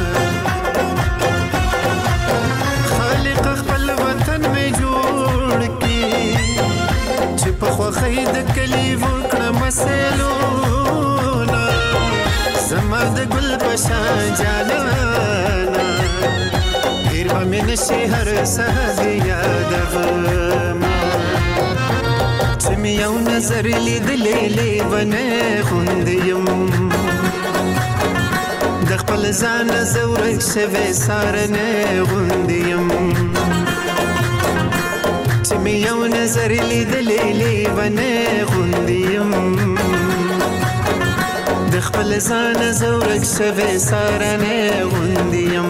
خالق خپل وطن مې جوړ کړي چې په خوښۍ د کلي وکړه مسیلونه زما د ګل په شان جانانه هېر به مې نشي هر سهار یادومه چې مې یو نظر لیدلی لیونی غوندې یم د خپل ځان زه ورک شوی سارنی غوندې یم چې مې یو نظر لیدلی لیونی غوندې یم د خپل ځان زه ورک شوی سارنی غوندې یم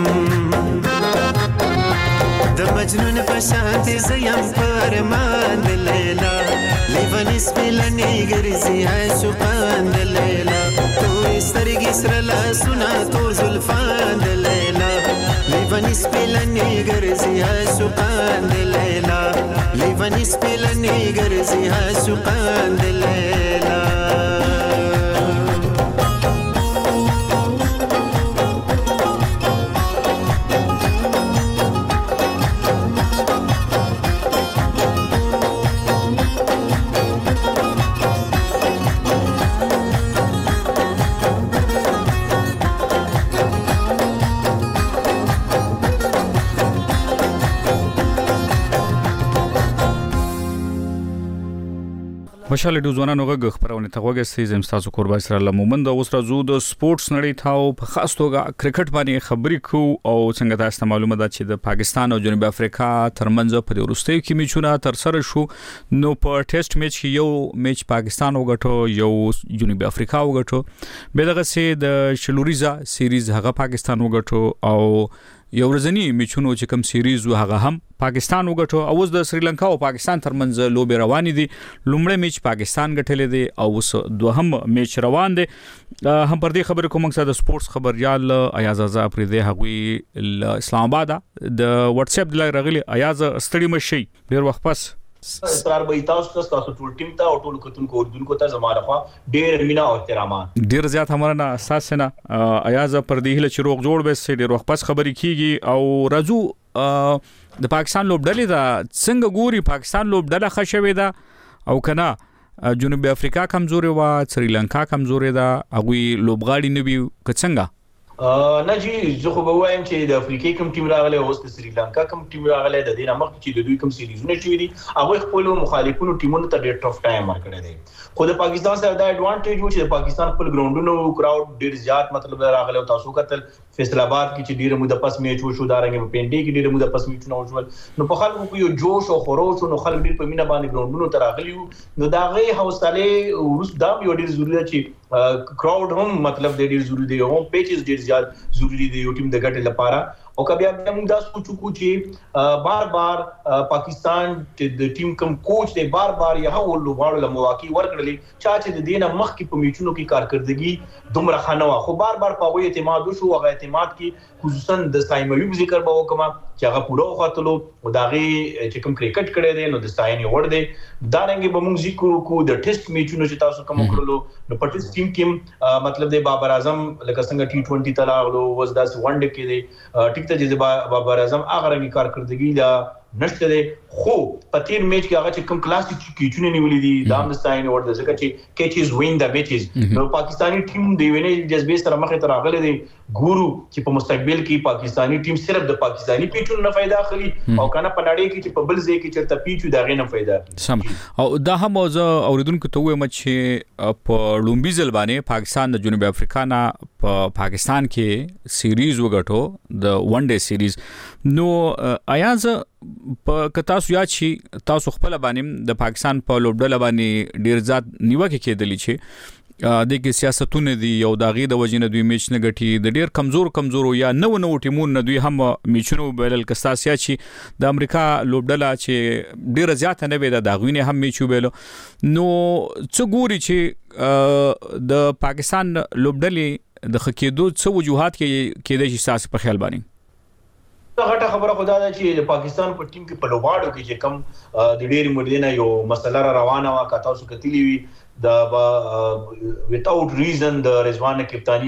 د مجنون په شانتې زه یم په ارمان د لیلا لیوني سپېلنې ګرځي عاشقان د لیلا تورې سترګې سره لاسونه تور زلفان د لیلا لیوني سپېلنې ګرځي عاشقان د لیلا لیوني سپېلنې ګرځي عاشقان د لیلا خوشاله د ځوانانو غږ خبرونه ته وګورئ زم تاسو قربان سره لمومند اوس راځو د سپورتس نړۍ ته په خاص توګه کرکټ باندې خبرې کو او څنګه تاسو معلومه ده چې د پاکستان او جنوب افریقا ترمنځ په وروستیو کې میچونه تر سره شو نو په ټیسټ میچ کې یو میچ پاکستان وګټو یو جنوب افریقا وګټو به دغه سي د شلوریزا سیریز هغه پاکستان وګټو او یو ورځنی میچونو چې کوم سیریز هغه هم پاکستان وګټو او اوس د سریلانکا او پاکستان ترمنځ لوبې روانې دي لومړی میچ پاکستان ګټلې دي او اوس دوهم میچ روان دي هم پر دې خبرې کوم څه د سپورتس خبريال ایاز ازا پر دې هغوی اسلام آباد د واتس اپ د لغړی ایاز ستړي مشي ډیر وخت پس اصرار به تاسو ټول ټیم ته او ټول کتونکو اردوونکو ته زموږ لخوا ډیر مینا او احترامات ډیر زیات همرنه اساس نه ایاز پر دې هله چې روغ جوړ به سي ډیر وخت پس خبرې کیږي او راځو د پاکستان لوبډلې دا څنګه ګوري پاکستان لوبډله خښوي دا او کنه جنوب افریقا کمزوري وا سریلانکا کمزوري دا هغه لوبغاړي نوي کڅنګا نه جی زه خو به وایم چې د افریقې کوم ټیم راغلی اوس د سریلانکا کوم ټیم راغلی د دې نه مخکې چې د دوی کوم سیریزونه شوي دي هغوی خپلو مخالفینو ټیمونو ته ډېر ټف ټایم ورکړی دی خو د پاکستان سره دا اډوانټیج و چې د پاکستان خپل ګراونډونو کراوډ ډېر زیات مطلب راغلی او تاسو کتل فیصل آباد کې چې ډېره موده پس میچ وشو دارنګې په پنډۍ کې ډېره موده پس میچونه وشول نو په خلکو کې یو جوش او خروش نو خلک ډېر په مینه باندې ګراونډونو ته راغلي وو نو د هغې حوصلې وروسته دا یو ډېر ضروري ده چې کراوډ هم مطلب ډېر ضروري دی هم پیچز ډېر زیات ضروري دی یو ټیم د ګټې لپاره او که بیا موږ دا سوچو کو چې بار بار پاکستان د ټیم کم کوچ دی بار بار یې هغو لوبغاړو له مواقع ورکړلې چا چې د دې نه مخکې په میچونو کې کارکردګي دومره ښه نه وه خو بار بار په هغوی اعتماد وشو هغه اعتماد کې خصوصا د ستایم ایوب ذکر به وکړم چې هغه پوره وختلو او د هغې چې کوم کرکټ کړی دی نو د ستاینې وړ دی دارنګې به موږ ذکر وکړو د ټیسټ میچونو چې تاسو کوم وکړلو نو په ټیسټ ټیم کې مطلب دی بابر اعظم لکه څنګه T20 ته راغلو اوس داسې ون ډے کې دی ټیک ته چې بابر اعظم هغه رنګې کارکردګي دا نشته دی خو په تیر میچ کې هغه چې کوم کلاسیک کیچونه نیولې دي دا هم د ستاینې وړ دی ځکه چې کیچز وین د میچز نو پاکستاني ټیم د وینې جذبې سره مخې ته راغلی دی ګورو چې په مستقبل کې پاکستاني ټیم صرف د پاکستاني پیچونو نه فائدہ اخلي او کنه په نړۍ کې چې په بل ځای کې چرته پیچو دا غي نه فائدہ سم او دا هم موضوع اوریدونکو ته وایم چې په لومبي ځل باندې پاکستان د جنوب افریقا نه په پاکستان کې سیریز وګټو د ون ډے سیریز نو ایاز په کتاسو یا چې تاسو خپل باندې د پاکستان په لوبډله باندې ډیر ځات نیوکه کېدلی چې د کې سیاستونه دي یو داغي د وجنه دوی میچ نه غټي د ډیر کمزور یا نو ټیمون نه دوی هم میچونو بلل کستاسیا چې د امریکا لوبډله چې ډیر زیات نه وي د داغوینه هم میچو بل نو څو ګوري چې د پاکستان لوبډلې د خکېدو څو وجوهات کې د شي په خیال باندې غټه خبره خدا ده چې د پاکستان په ټیم کې په لوباړو کې چې کم د ډېری مدینه یو مسله روانه وا کا تاسو کتلی وي د without reason د رضوان کپتانی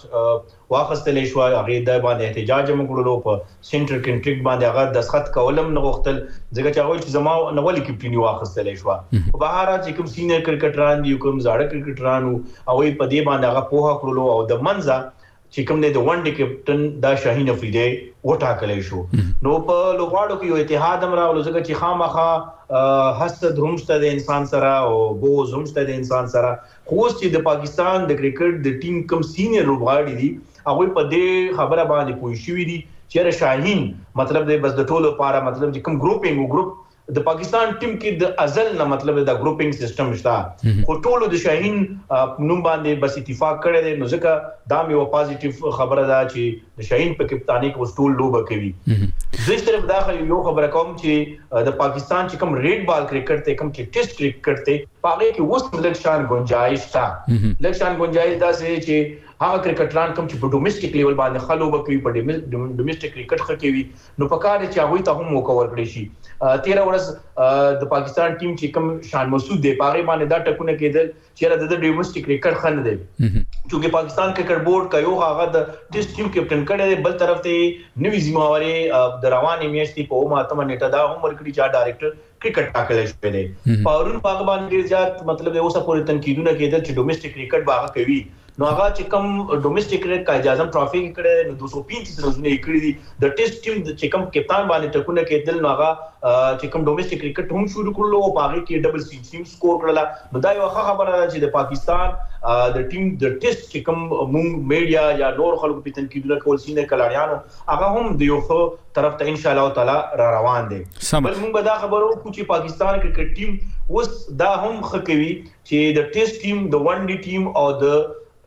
واخستلې شو هغه د باندې احتجاج وکړلو په سنټر کنټریکټ باندې هغه دسخط کولم نه غوښتل ځکه چې هغه چې زما نوولي کپتانی واخستلې شو په بهار چې کوم سینیئر کرکټران دي کوم زاړه کرکټران او په دې باندې هغه پوها کړلو او د منځه چې کوم د ون ډے کپټن دا شاهین افریدی وټاکلې شو نو په لوغاړو کې یو اتحاد هم راغلو ځکه چې خامخا حسد همسته د انسان سره او بوز همسته د انسان سره خو چې د پاکستان د کرکټ د ټیم کوم سینیئر لوبغاړي دي هغه په دې خبره باندې پوه شوی دي چې شاهین مطلب د بس د ټولو لپاره مطلب چې کوم ګروپ د پاکستان ټیم کې د ازل نه مطلب د ګروپینګ سیستم شته خو ټولو د شاهین نوم باندې بس اتفاق کړی دی نو ځکه دا یو پازیټیو خبره ده چې د شاهین په کپتانی کې وسټول لوبه کوي زه صرف دا یو خبره کوم چې د پاکستان چې کوم ریډ بال کرکټ ته کوم چې ټیسټ کرکټ ته پاره کې وس لکشان گنجائش تا لکشان گنجائش دا چې هغه کرکټران کوم چې په ډومېسټک لیول باندې خلو بکوي په ډومېسټک کرکټ خکوي نو په کار چې هغه ته هم وکور کړی شي 13 ورځ د پاکستان ټیم چې کوم شان مسعود دی پاره باندې دا ټکونه کېدل چې د ډومېسټک کرکټ خن دی چې پاکستان کرکټ بورډ کا یو هغه د ټیسټ ټیم کیپټن کړي بل طرف ته نوې ذمہواری د روانې میاشتې په ماتمه نیټه دا هم ورکړي چې ډایریکټر کرکټ ټاکل شوی دی پرون په باندې زیات مطلب اوسه پورې تنقیدونه کېدل چې ډومېسټک کرکټ باغ کوي نو هغه چې کوم ډومېسټک کرکټ کا اجازه ټرافي کړي نو 235 رنونه کړی دي د ټیسټ ټیم چې کوم کپتان باندې ټکونه کېدل نو هغه چې کوم ډومېسټک کرکټ هم شروع کړلو او هغه کې ډبل سینچری سکور کړل نو دا یو ښه خبره ده چې د پاکستان د ټیم د ټیسټ چې کوم مونږ میډیا یا نور خلکو په تنقیدونه کول سینه کلاریانو هغه هم د یو ښه طرف ته ان شاء الله تعالی را روان دي بل مونږ به دا خبرو کو چې پاکستان کرکټ ټیم اوس دا هم خکوي چې د ټیسټ ټیم د ون ډے ټیم او د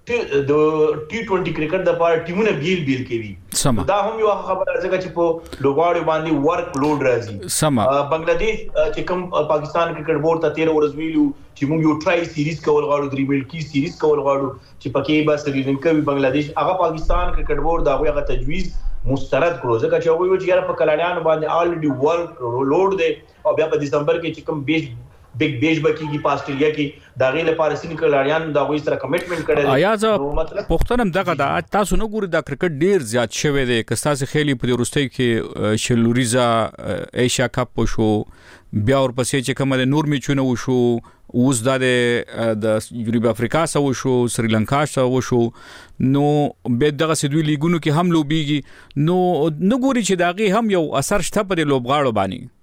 T20 کرکټ د پاره ټیمونه بیل کوي دا هم یو خبره ځکه چې په لوبغاړو باندې ورک لوډ راځي بنگلاديش چې کوم پاکستان کرکټ بورډ ته 13 ورځ ویلو چې موږ یو ټرای سیریز کول غواړو درې ملکی سیریز کول غواړو چې پکې به سریلانکا وی بنگلاديش هغه پاکستان کرکټ بورډ دا هغه تجویز مسترد کړو ځکه چې هغه یو چې په کلاریانو باندې الریډي ورک لوډ دی او بیا په دسمبر کې چې کوم 20 بیگ بیج بکیږي په استرالیا کې دا غي لپاره سینیکل لاریان دا غوي سره کمټمنټ کړی دی. آیا زه پښتنم دغه دا تاسو نو ګوري دا کرکټ ډیر زیات شوی دی که تاسو خېلی په وروستي کې شلوریزا ایشیا کپ شو بیا ورپسې چې کومه نور میچونه وشو اوس د جنوب افریقا سره وشو سریلانکا سره وشو نو به دغه سدوی لیګونو کې هم لوبيږي نو نګوري چې داغه هم یو اثر شته په لوبغاړو باندې.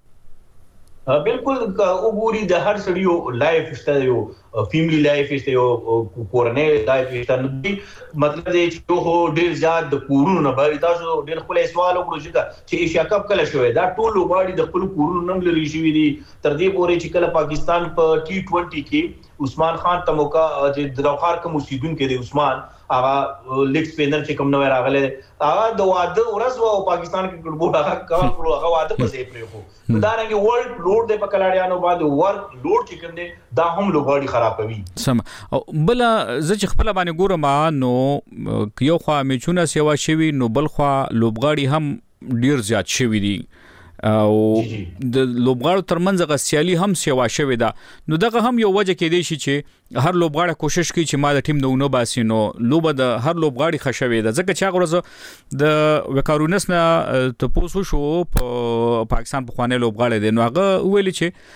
بالکل وګوري د هر سړیو لایف شته یو فیملی لایف شته یو کورنۍ لایف شته نو مطلب دی چې هو ډیر زیات د کورونو نه بری تاسو ډیر خپل سوال وکړو چې ایشیا کپ کله شوی دا ټول لوبغاړي د خپل کورونو نم لري شوی دي تر دې پورې چې کله پاکستان په T20 کې عثمان خان ته موقع چې د لوخار کوم اوسیدونکو دی عثمان هغه لیګ سپینر چې کوم نو راغله هغه د واده ورځ او پاکستان کې ګډبوډ هغه کار کړو هغه واده په ځای پرې خو دا رنګ ورلد لوډ د پکلاړیانو باندې ورک لوډ چې کوم دی دا هم لوبغاړي خرابوي. سم بل زه چې خپل باندې ګورم نو یو خوا میچونه سیوا شوی نو بل خوا لوبغاړي هم ډیر زیات شوی دي او د لوبغاړو ترمنځ غسیالي هم سیوا شوی دا نو دغه هم یو وجه کې دی چې هر لوبغاړی کوشش کوي چې ما د ټیم نو باسي نو لوبه د هر لوبغاړي خښوي دا ځکه چې غوړزه د وکارونس نه ته پوسو شو په پاکستان په خوانه لوبغاړي دی نو هغه ویل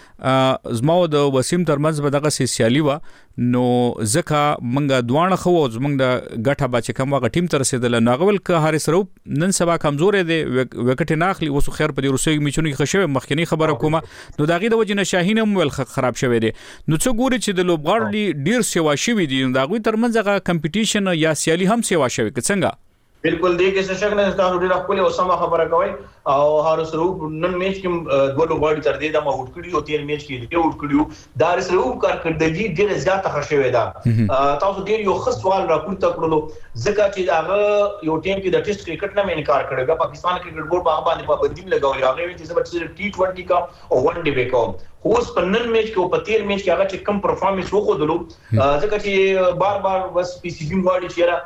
چې زماو د وسیم ترمنځ به دغه سیالي و نو ځکه منګه دوانه خو زمنګ د غټه بچ کم واغ ټیم تر رسیدل نو غول که هر سره نن سبا کمزور دی وکټ نه اخلي وسو خیر په روسي میچونی خښوي مخکنی خبره کومه نو دغه د وجه نه شاهین هم ول خراب شوی دی نو څو ګوري چې د لوبغاړي ډیر سیوا شوی دي دا غوي ترمنځ هغه کمپټیشن یا سیالي هم سیوا شوی که څنګه بالکل دی کې څه شک نه تاسو ډیر خپل او سم خبره کوي او هر سره نن میچ کې دوه لوبغاړي تر دې د ما وټ کړی او تیر میچ کې دی وټ کړیو دا سره کارکړدګي ډیر زیاته خښوي دا تاسو ډیر یو خاص سوال راپورته کړلو ځکه چې هغه یو ټیم کې د ټیسټ کرکټ نه انکار کړی دا پاکستان کرکټ بورډ باندې پابندي لګولې هغه چې زبر T20 کا او ون ډے وکاو اوس په نن میچ کې او په تیر میچ کې هغه چې کم پرفارمنس وخودلو ځکه چې بار بس پی سی بي واړي چې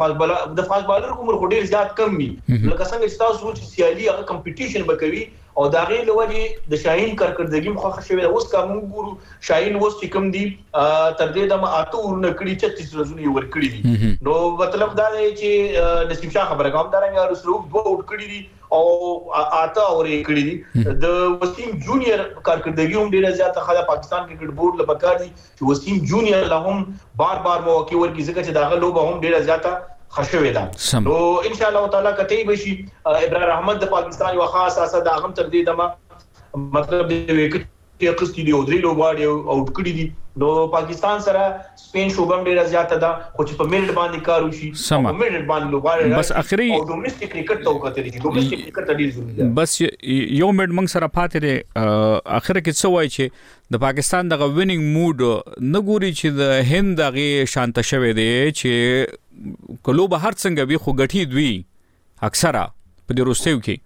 د فاست بالر کوم ډیر زیات کم وي لکه څنګه چې تاسو چې سیالي هغه کمپټیشن وکوي او دا غي لوجي د شاهین کارکړدګي مخه شوی اوس کوم ګورو شاهین اوس چې کم دي تر دې د اته ورنه کړي 36 رزونه ور کړی دي نو مطلب دا دی چې نصیب شاه خبره کوم دا رنګ رسرو دوه ور کړی دي او اته اورې کړی دي د وسیم جونیئر کارکړدګي هم ډیره زیاته خاله پاکستان کرکټ بورډ لپاره دي چې وسیم جونیئر له هم بار موقع ورکړي ځکه چې دا لوبه هم ډیره زیاته خښوي ده نو ان شاء الله تعالی کته بشي ابراهیم احمد د پاکستان یو خاص اساس د هغه تر دې دمه مطلب دی وکټ قسطی دی او درې لوبغاړي او کړی دي نو پاکستان سره سپین شوبم ډیره زیاته ده خو چې په منټ باندې کار وشي په منټ باندې لوبغاړي بس اخري او ډومېسټک کرکټ ته وکړي دي ډومېسټک کرکټ ډیر ضروري ده بس یو منټ موږ سره پاتې دي اخر کې څه وایي چې د پاکستان د وینینګ موډ نګوري چې د هند دغه شانت شوه دی چې کلو به هر څنګه وي خو غټي دوی اکثره په دې روستیو کې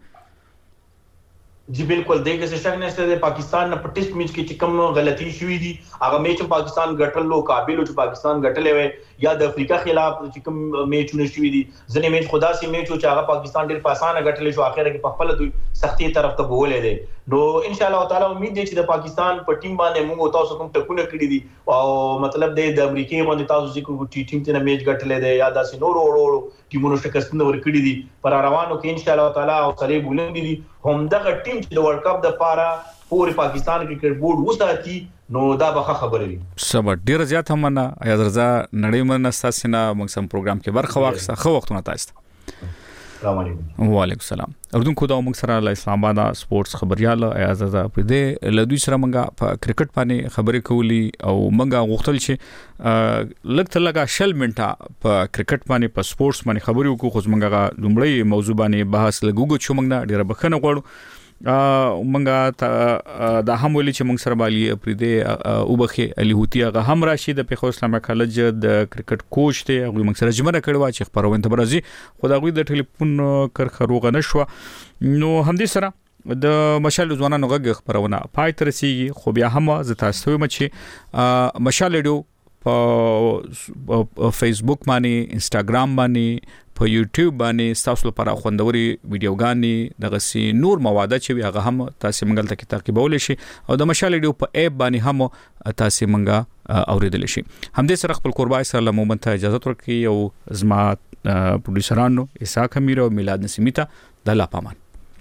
جی بالکل دغه څه شک نشته د پاکستان په ټیسټ میچ کې چې کوم غلطي شوې دي هغه میچ پاکستان ګټلو قابل چې پاکستان ګټلې وي یا د افریقا خلاف چې کوم میچونه شوې دي ځنې میچ خدا سي میچ چې هغه پاکستان ډېر په اسانه ګټلې شو اخر کې په خپل دوی سختي طرف ته بولې دي نو ان شاء الله تعالی امید دي چې د پاکستان په ټیم باندې موږ تاسو کوم ټکونه کړی دي او مطلب د امریکای باندې تاسو چې ټیم ته میچ ګټلې دي یا د سينورو ټیمونو شکستونه ورکړي دي پر روانو کې ان شاء الله تعالی او صلیب بلند دي هم دغه ټیم چې د ورلد کپ د پاره پورې پاکستان کرکټ بورډ وساتي نو دا به خبره وي سم ډیر زیات هم نه یا درځه نړۍ مرنه تاسو نه موږ سم پروګرام کې برخه واخسته خو وختونه تاسو السلام علیکم وعلیکم السلام اردوونکو دا موږ سره له اسلام آباد سپورتس خبريال اعزاز په دې لدوی سره موږ په کرکټ باندې خبرې کولی او موږ غوښتل چې لکه لګا شل منټه په کرکټ باندې په سپورتس باندې خبرې وکړو خو موږ لومړی موضوع باندې بحث لګوګو چې موږ ډیره بخنه غواړو منګه د هم ولې چې موږ سره بالي پرې او بخي علي هوتي هغه هم راشي د پیښور اسلامي کالج د کرکټ کوچ دی هغه موږ سره جمع کړو چې خبرونه ته برازي خدای د ټلیفون کرخه روغ نشو نو هم دې سره د مشال ځوانانو غږ خبرونه پای تر سیږي خو بیا هم ز تاسو چې مشال ډیو په فیسبوک باندې انستګرام باندې په یوټیوب باندې تاسو لپاره خوندوري ویډیوګانې دغه سي نور مواد چې هغه هم تاسو منګل ته تعقیبول شي او د مشال ډیو په اپ باندې هم تاسو منګه اوریدل شي. همدې سره خپل قربای سره لمومن ته اجازه ورکړي او زما پروډوسرانو اسحاق امیر او میلاد نسیمی ته د لا پامان.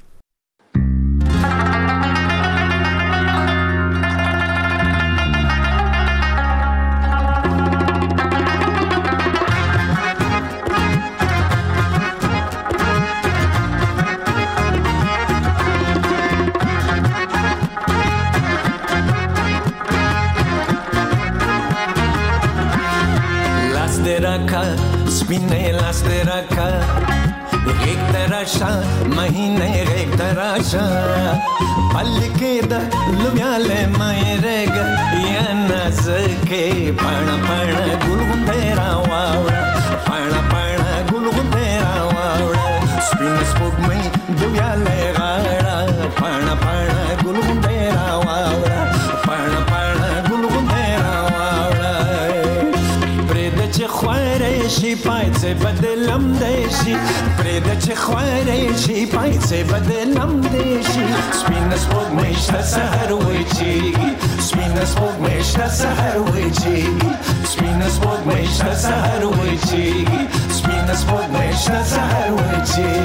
स्पिने लास्ते रखा एक तराशा महीने एक तराशा पल के द लुम्याले मायरेग या नज़के पाना पाना गुलगुंदेरा वावड़ा पाना पाना गुलगुंदेरा वावड़ा स्पिने स्पोक में दुयाले गाड़ा पाना पाना गुलगुंदेरा वावड़ा पाना पाना गुलगुंदेरा वावड़ा प्रेद चे ख्वारे شي پایڅه بدلم دیشي پرې د چې خوارې شي پایڅه بدلم دیشي سپین سپوږ مېشته سحر وچیږي سپین سپوږ مېشته سحر وچیږي سپین سپوږ مېشته سحر وچیږي سپین سپوږ مېشته سحر وچیږي